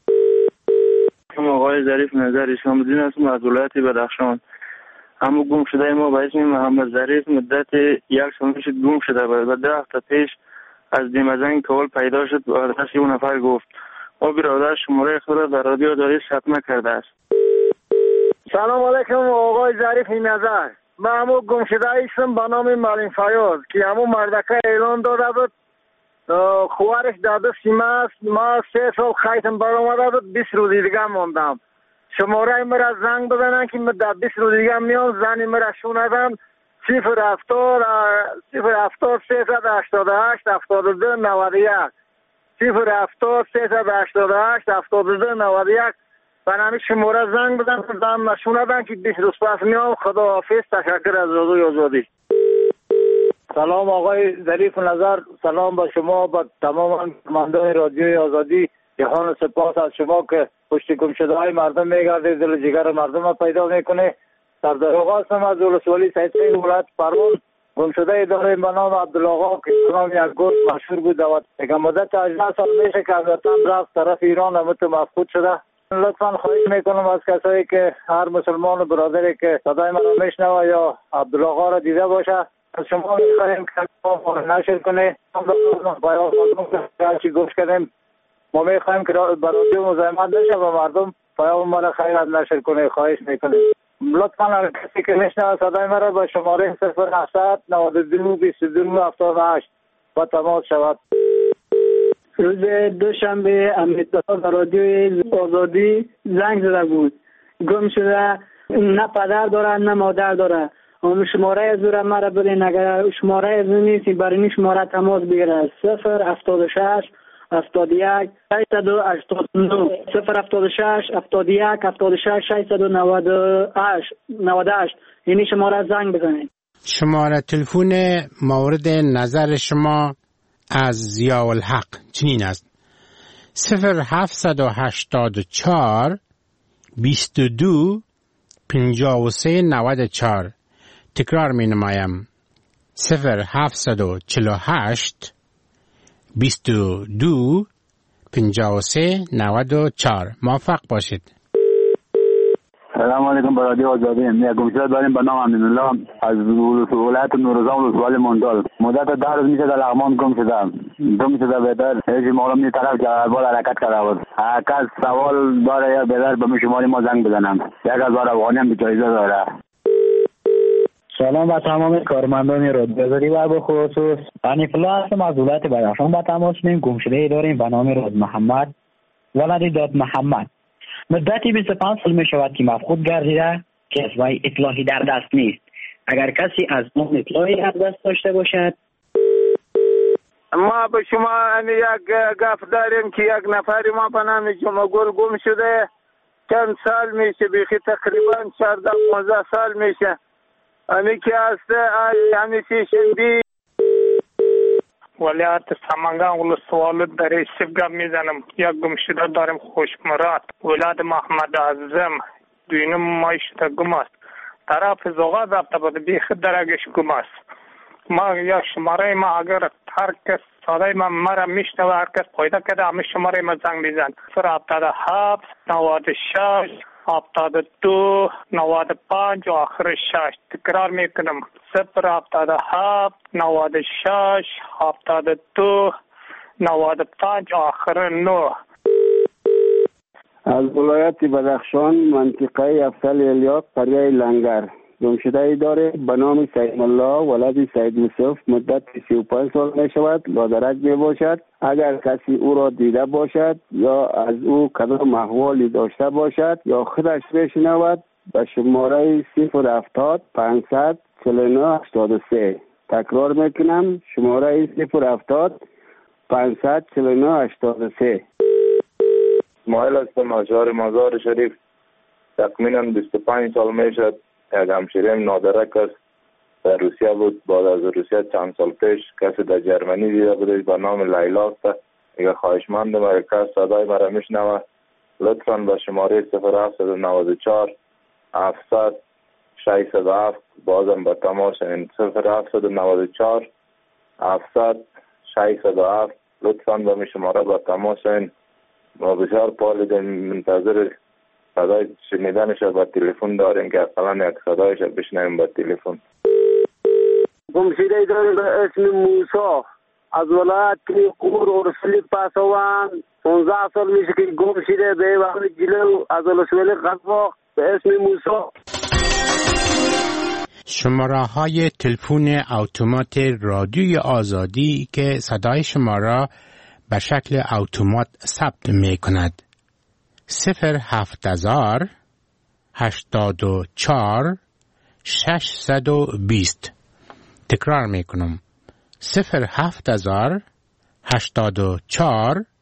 آقای ظریف نظر شامدین هستم از ولایت بدخشان. اما گم شده ما به اسم محمد ظریف مدت 1 سال میشه گم شده و 10 هفته پیش از دیمزنگ کابل پیدا شد و دست اون نفر گفت او برادر شماره خود را در رادیو داری ختم کرده است. سلام علیکم آقای ظریف نظر. من همون گم شده ایستم به نام معلم فیاض که همون مردکه اعلان داده بود خوارش داده سیمه است. ما 3 سال خیتم برآمده بود 20 روز دیگه موندم. شماره مرا زنگ بزنن که من در 20 روز دیگه میام. زنی مرا شوندم 070 388 72 91 070 388 72 91 بنابراین شماره زنگ بزن نشوندن که 20 روز پس میام. خداحافظ. تشکر از رادیوی آزادی. سلام آقای ظریف نظر، سلام به شما، به تمام کارمندان رادیوی آزادی. جهان سپاس از شما که پشت گم شده های مردم میگردید، دل جگر مردم را پیدا میکنه. سردار آقا هستم از ولسوالی سید سید ولایت فرمان. گم شده داریم به نام عبدالآقا که به نام یک گرد مشهور بود. دیگه مدت 18 سال میشه که از وطن رفت طرف ایران و مفقود شده. لطفا خواهش میکنم از کسایی که هر مسلمان و برادری که صدای من رو میشنوه یا عبدالآقا را دیده باشه، از شما میخواهیم که ما نشر کنه. هرچی گوش کردیم ما میخواهیم که برادی مزاحمت نشه و مردم پیام ما را خیرات نشر کنه. خواهش میکنیم لطفا هر کسی که میشنوه صدای ما را به شماره 0800 92 22 78 با تماس شود. روز دوشنبه امیدوار به رادیوی آزادی زنگ زده بود. گم شده، نه پدر داره نه مادر داره. شماره از دور مرا بدین، اگر شماره از نیستی برای این شماره تماس بگیره. 076 71 689 076 71 76 698 یعنی شماره زنگ بزنید. شماره تلفن مورد نظر شما از ضیاء الحق چنین است: 0784 22 53 94. تکرار می نمایم: 0748 22 53 94. موفق باشید. سلام علیکم برادر آزادی. یک گمشده داریم به نام امیدالله از ولایت نورزان ولسوالی مندال. مدت 10 روز میشه در لغمان گم شده بدر هیچ معلوم نیست طرف که بال حرکت کرده بود. هر سوال داره یا بدر به شماره ما زنگ بزنم. 1000 افغانی هم به جایزه داره. سلام به تمام کارمندان رادیو آزادی و به خصوص حنیف الله هستم از ولایت بدخشان. با تماس میم گمشده داریم به نام روز محمد ولدی داد محمد. مدتی 25 سال می شود که مفقود گردیده که اسمای اطلاعی در دست نیست. اگر کسی از اون اطلاعی در دست داشته باشد. ما به شما یک گفت داریم که یک نفری ما به نام جمعه گل گم شده. چند سال میشه، بیخی تقریبا 14-15 سال میشه. امی که هست همی سیشنبی ولایت سمنگان ولسوالی در سفگم میزنم. یک گمشده داریم خوشمراد ولایت محمد اعظم. دوینم مای شده گم است. طرف زغا رفته بود، بیخی درگش گم است. ما یک شماره ما اگر هر کس صدای من مرا میشنوه، هر کس پیدا کرده همه شماره ما زنگ بزن. 077 96 72 95 آخر 6. تکرار میکنم: 077 96 72 95 آخر 9. از ولایت بدخشان منطقه افضل الیاس قریه لنگر گمشده داره به نام سید الله ولد سید یوسف. مدت 35 سال می شود. لادرک می باشد. اگر کسی او را دیده باشد یا از او کدام احوالی داشته باشد یا خودش بشنود به شماره 070 500 49 83. تکرار میکنم: شماره 070 500 49 83. اسماعیل هستم از شهر مزار شریف. تقریباً 25 سال می شد. یک همشیریم نادرک است، در روسیه بود. بعد از روسیه چند سال پیش کسی در جرمنی دیده بودش به نام لیلا است. دیگه خواهشمندم اگر کس صدای مرا میشنوه لطفاً به شماره 0794 700 607 بازم به تماس این 0794 700 607 لطفاً به می شماره به تماس این. ما بسیار پالیدیم منتظر صدای شنیدنش به تلفن داریم که اصلا یک صدایش بشنویم به تلفن. گمشده داریم به اسم موسی از ولایت قور ورسولی پاسوان. 15 سال میشه که گم شده به وقت جلو از ولسوالی قصباق به اسم موسی. شماره های تلفن اتومات رادیوی آزادی که صدای شما را به شکل اتومات ثبت می کند: 070 84 620. تکرار می کنم: 070 84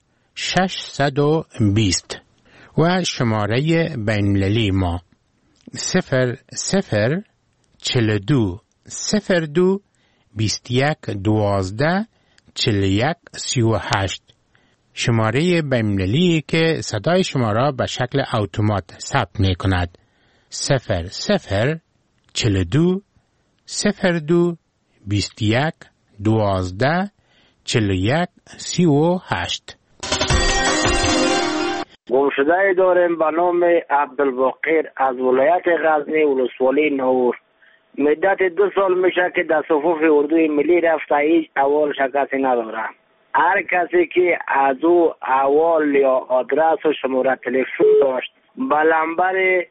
620. و شماره بین‌المللی ما 00 42 02 21 12 41 38. شماره بین‌المللی که صدای شما را به شکل اتومات ثبت می کند. 00 42 02 21 12 41 38. گمشده داریم به نام عبدالباقر از ولایت غزنی ولسوالی نور. مدت 2 سال میشه که در صفوف اردوی ملی رفته، هیچ احوال شکستی نداره. هر کسی که از او احوال یا آدرس و شماره تلفن داشت به نمبر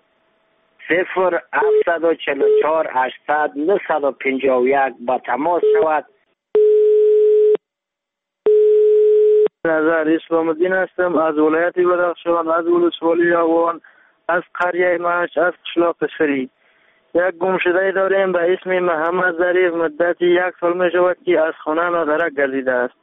0744 800 951 با تماس شود. نظر اسلام الدین هستم از ولایت بدخشان، از ولسوالی آوان، از قریه مش، از قشلاق سری. یک گمشده داریم به اسم محمد ظریف. مدت 1 سال می شود که از خانه نادرک گردیده است.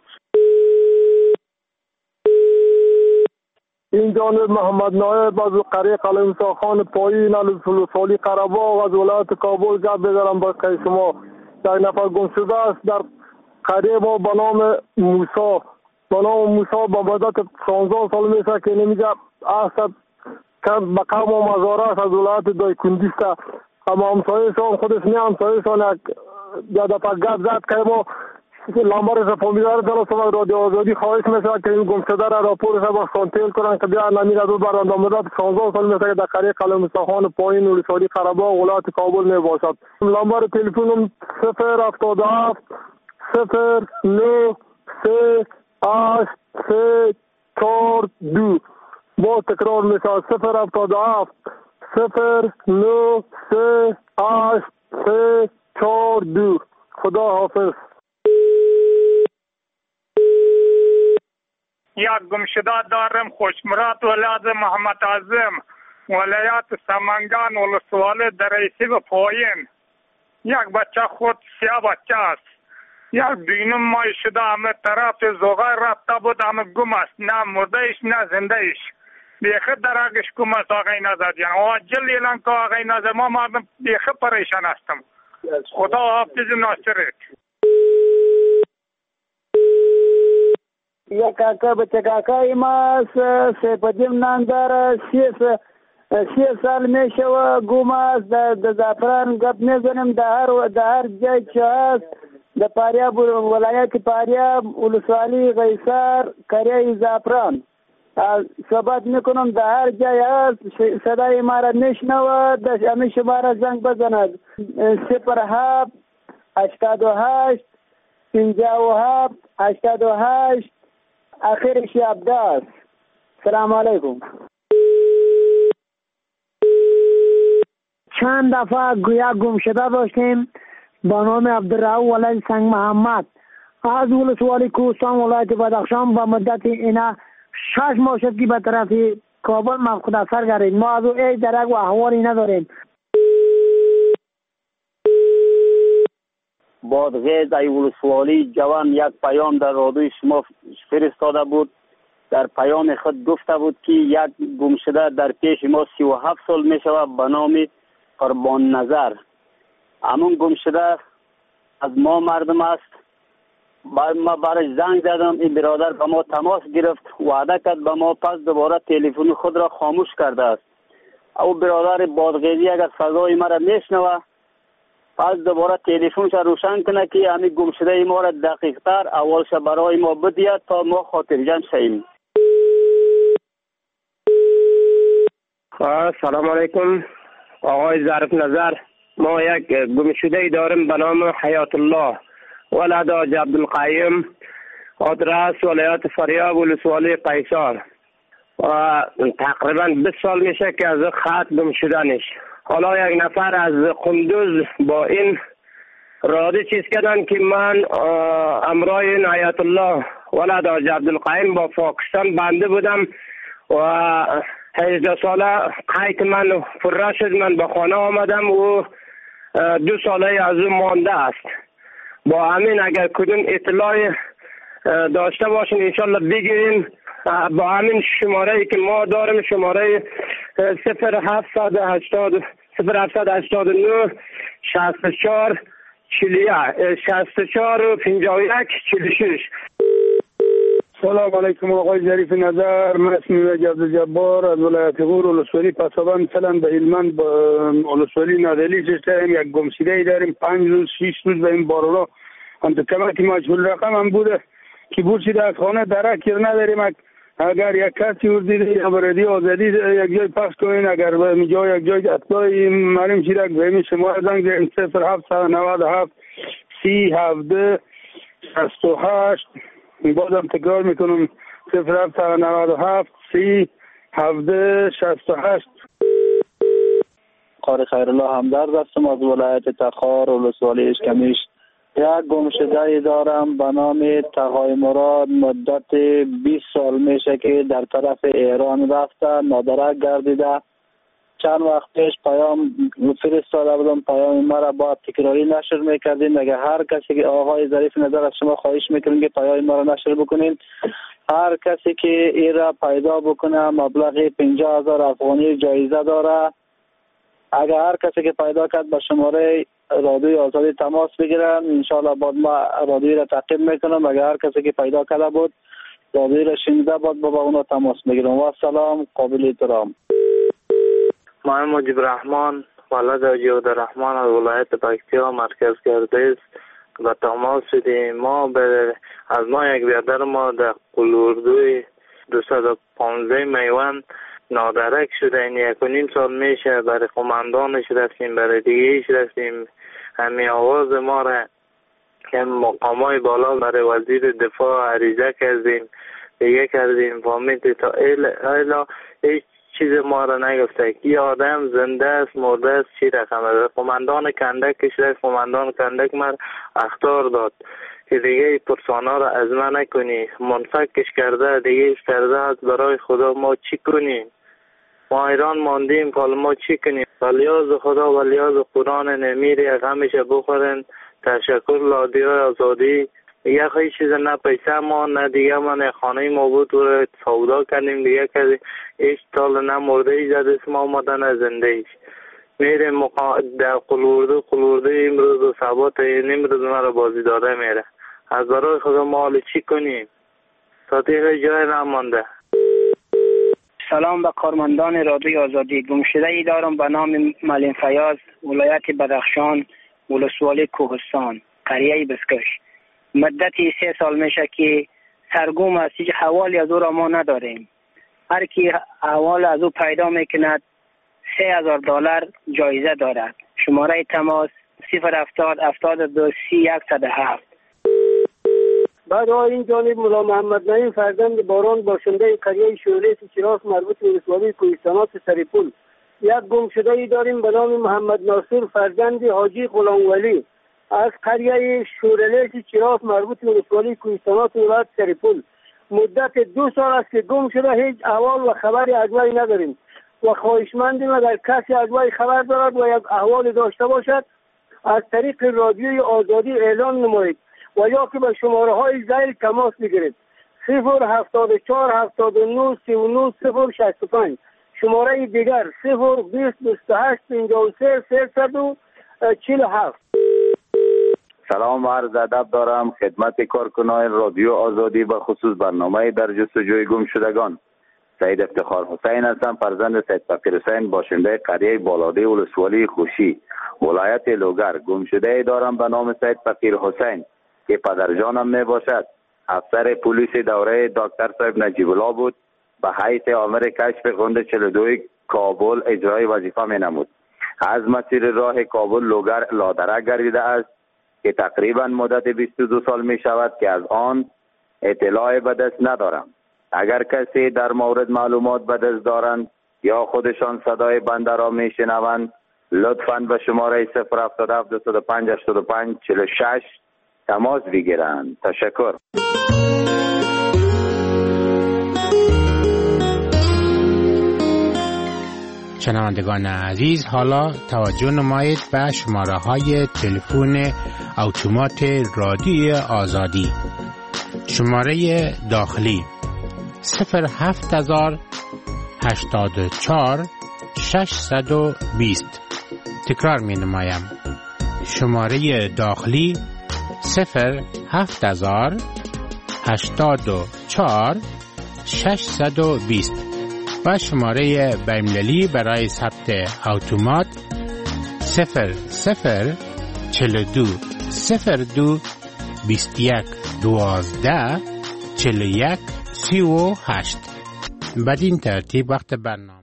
این جانب محمد نایب از قریه قلمسا خان پایین ولسوالی قره‌باغ از ولایت کابل گپ بزنم با شما. یک نفر گم شده است در قریه ما به نام موسی. به مدت 16 سال میشه که نمیگه اصلا به قوم و مزاره است از ولایت دایکندیسته. اما همسایه‌شان خودش نه همسایه‌شان یک دفعه گپ زد که ما لامبرش فامیلار دارستم رادیو آزادی خواهش میشه که این گمشده را راپورش با سانتیل کنن که بیا نمیر از برنده مدت 16 سال میشه که در قریه قلمساخان پایین ولسوالی قره‌باغ ولایت کابل میباشد. لامبر تلفنم 077 09 8 3 4 2. با تکرار میشه 077 09 8 3 4 2. خدا حافظ. یک گمشده دارم خوشمراد ولاد محمد اعظم ولایت سمنگان ولسوالی درعیسی و پایین. یک بچه خود 3 بچه است. یک دینم مای شده همه طرف زوغای رفته بود، همه گم است، نه مرده ایش نه زنده ایش. بیخی درگش گم است آقای نظر جان. واجل ایلان که آقای نظر ما مردم بیخی پریشان هستم. خدا حافظ ناصرت. یک کاکا بچه کاکای ما سپدیم نام داره 3 سال میشه و گم است. در زعفران گپ میزنیم در هر جای چه هست. در فاریاب ولایت فاریاب ولسوالی قیصر قریه زعفران صحبت میکنم. در هر جای هست صدای ما را میشنود. همه شما را زنگ بزند 07 88 57 88 آخرش 17 است. سلام علیکم. چند دفعه گویا گم شده داشتیم با نام عبدالرؤوف ولد سنگ محمد از ولسوالی کوهستان ولایت بدخشان. با مدت اینا 6 ماه شد که به طرف کابل مفقود اثر گردید. ما از او ای درک و احوالی نداریم. بادغیز ای ولسوالی جوان یک پیام در رادیوی شما فرستاده بود. در پیام خود گفته بود که یک گمشده در پیش ما 37 سال می شود به نام قربان نظر. همون گمشده از ما مردم است. ما برای زنگ زدم، این برادر با ما تماس گرفت، وعده کرد با ما، پس دوباره تلفن خود را خاموش کرده است. او برادر بادغیزی اگر صدای ما را میشنوه پس دوباره تلفنش روشن کنه که همین گمشده ما را دقیق تر اولش برای ما بدهد تا ما خاطرجمع شویم. سلام علیکم آقای ظریف نظر. ما یک گمشده داریم به نام حیات الله ولد حاج عبدالقیم، آدرس ولایت فاریاب ولسوالی قیصر. و تقریبا 20 سال میشه که از خط گم شدنش. حالا یک نفر از قندوز با این رادی چیز کردن که من امرای این حیات الله ولد حاج عبدالقیم با پاکستان بنده بودم و 18 ساله قید من فرا شد. من به خانه آمدم و 2 ساله از اون مانده است. با همین اگر کدوم اطلاع داشته باشین انشالله بگیریم. با همین شماره ای که ما داریم، شماره 0789 64 64 و 51 46. سلام علیکم آقای ظریف نظر. من اسمم عبدالجبار از ولایت غور ولسوالی پسابند فعلا به هلمند ولسوالی نادلی هستیم. یک گمشده داریم 5 روز 6 روز به این بارورا انت کمکی مجهول رقم هم بوده که بورشیده از خانه درک نداریم. اگر یک کسی وردیده خبردی آزادی یک جای پخش کنین، اگر به اینجا یک جای اطلاعی مریم شیرک به این شما زنگ زنگ 0797 37 68. بازم تکرار میکنم 0797 37 68. قاری خیرالله همدرد هستم از ولایت تخار ولسوالی اشکمیش. یک گمشده دارم به نام تقای مراد. مدت 20 سال میشه که در طرف ایران رفته، نادرک گردیده. چند وقت پیش پیام فرستاده بودم، پیام مرا با تکراری نشر میکردین. اگر هر کسی که آقای ظریف نظر از شما خواهش میکنیم که پیام مرا نشر بکنین، هر کسی که این را پیدا بکنه مبلغ 50,000 افغانی جایزه داره. اگر هر کسی که پیدا کرد به شماره رادیوی آزادی تماس بگیرن، انشاءالله بعد ما رادیوی را تعقیب میکنم. اگر هر کسی که پیدا کرده بود رادیوی را شنیده بود با اونا تماس بگیرم. و سلام، قابل احترام. ما مجیب رحمان ولد جود رحمان از ولایت پکتیا مرکز گردیز و تماس شدیم. ما از ما یک بیادر ما در قلوردوی 215 میوان نادرک شده. این 1.5 سال میشه. برای قماندانش رفتیم، برای دیگهش رفتیم. همین آواز ما را که مقامای بالا برای وزیر دفاع عریضه کردیم، دیگه کردیم فهمید تا ایلا هیچ چیز ما را نگفته که آدم زنده است مرده است چی رقم است. قماندان کندکش رفت، قماندان کندک مر اخطار داد که دیگه پرسانا را از من نکنی، منفکش کرده دیگه کرده است. برای خدا ما چی کنیم؟ ما ایران ماندیم که ما چی کنیم؟ ولیاز خدا ولیاز قرآن نمیری غمش بخورن. تشکر لادیای آزادی. دیگه خیلی چیز نه پیسه ما نه دیگه من خانه ما بود و سودا کردیم دیگه کردیم. ایش تال نه مرده ای زده ما آمده نه زنده ایش میریم در قلورده امروز و ثبات امروز ما را بازی داده میره. از برای خدا ما حالی چی کنیم؟ تا دیگه جای نمانده. سلام به کارمندان رادیوی آزادی. گمشده ای دارم به نام ملین فیاض، ولایت بدخشان ولسوالی کوهستان قریه بسکش. مدتی 3 سال میشه که سرگم است، هیچ حوالی از او را ما نداریم. هر کی حوال از او پیدا میکند $3,000 جایزه دارد. شماره تماس 070 72 30 107. بعد این جانب مولا محمد نعیم فرزند باران باشنده قریه شوره چراس مربوط به ولسوالی کوهستانات سریپول. یک گمشده ای داریم به نام محمد ناصر فرزند حاجی غلامولی از قریه شورلیس چراس مربوط به ولسوالی کوهستانات ولایت سریپول. مدت 2 سال است که گم شده، هیچ احوال و خبری از وی نداریم و خواهشمندیم اگر کسی از وی خبر دارد و یک احوال داشته باشد از طریق رادیوی آزادی اعلان نمایید و یا که به شماره های ذیل تماس بگیرید 074 79 39 065. شماره دیگر 020 28 53 347. سلام و عرض ادب دارم خدمت کارکنان رادیو آزادی به خصوص برنامه در جستجوی گم شدگان. سید افتخار حسین هستم، فرزند سید فقیر حسین باشنده قریه بالاده ولسوالی خوشی ولایت لوگر. گم شده دارم به نام سید فقیر حسین که پدرجانم می باشد. افسر پلیس دوره دکتر صاحب نجیب الله بود. به حیث آمر کشف غند 42 کابل اجرای وظیفه می نمود. از مسیر راه کابل لوگر لادرک گردیده است که تقریبا مدت 22 سال می شود که از آن اطلاع به دست ندارم. اگر کسی در مورد معلومات به دست دارند یا خودشان صدای بنده را می شنوند لطفاً به شماره 077 205 85 46 تماس بگیرند. تشکر. شنوندگان عزیز، حالا توجه نمایید به شماره های تلفن اتومات رادیوی آزادی. شماره داخلی 07084 620. تکرار می نمایم شماره داخلی 07084 620 و شماره بین‌المللی برای ثبت اتومات 0042 02 21 12 41 38. بدین ترتیب وقت برنامه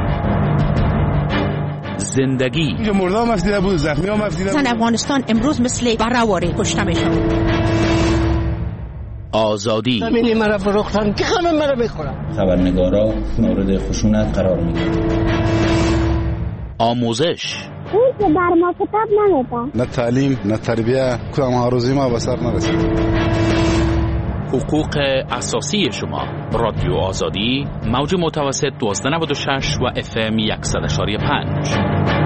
زندگی اینجا مردم مفدیده بود، زخمی ها مفدیده بود. زن افغانستان امروز مثل برآواره کشته میشن. آزادی زمینی مرا فروختن که همه مرا میخورن. خبرنگارا مورد خشونت قرار میگیرن. آموزش اون که بر ما کتاب نمیدن. نه تعلیم نه تربیه، کدام آرزوی ما به سر نرسید. حقوق اساسی شما. رادیو آزادی موج متوسط 1296 و FM 100.5.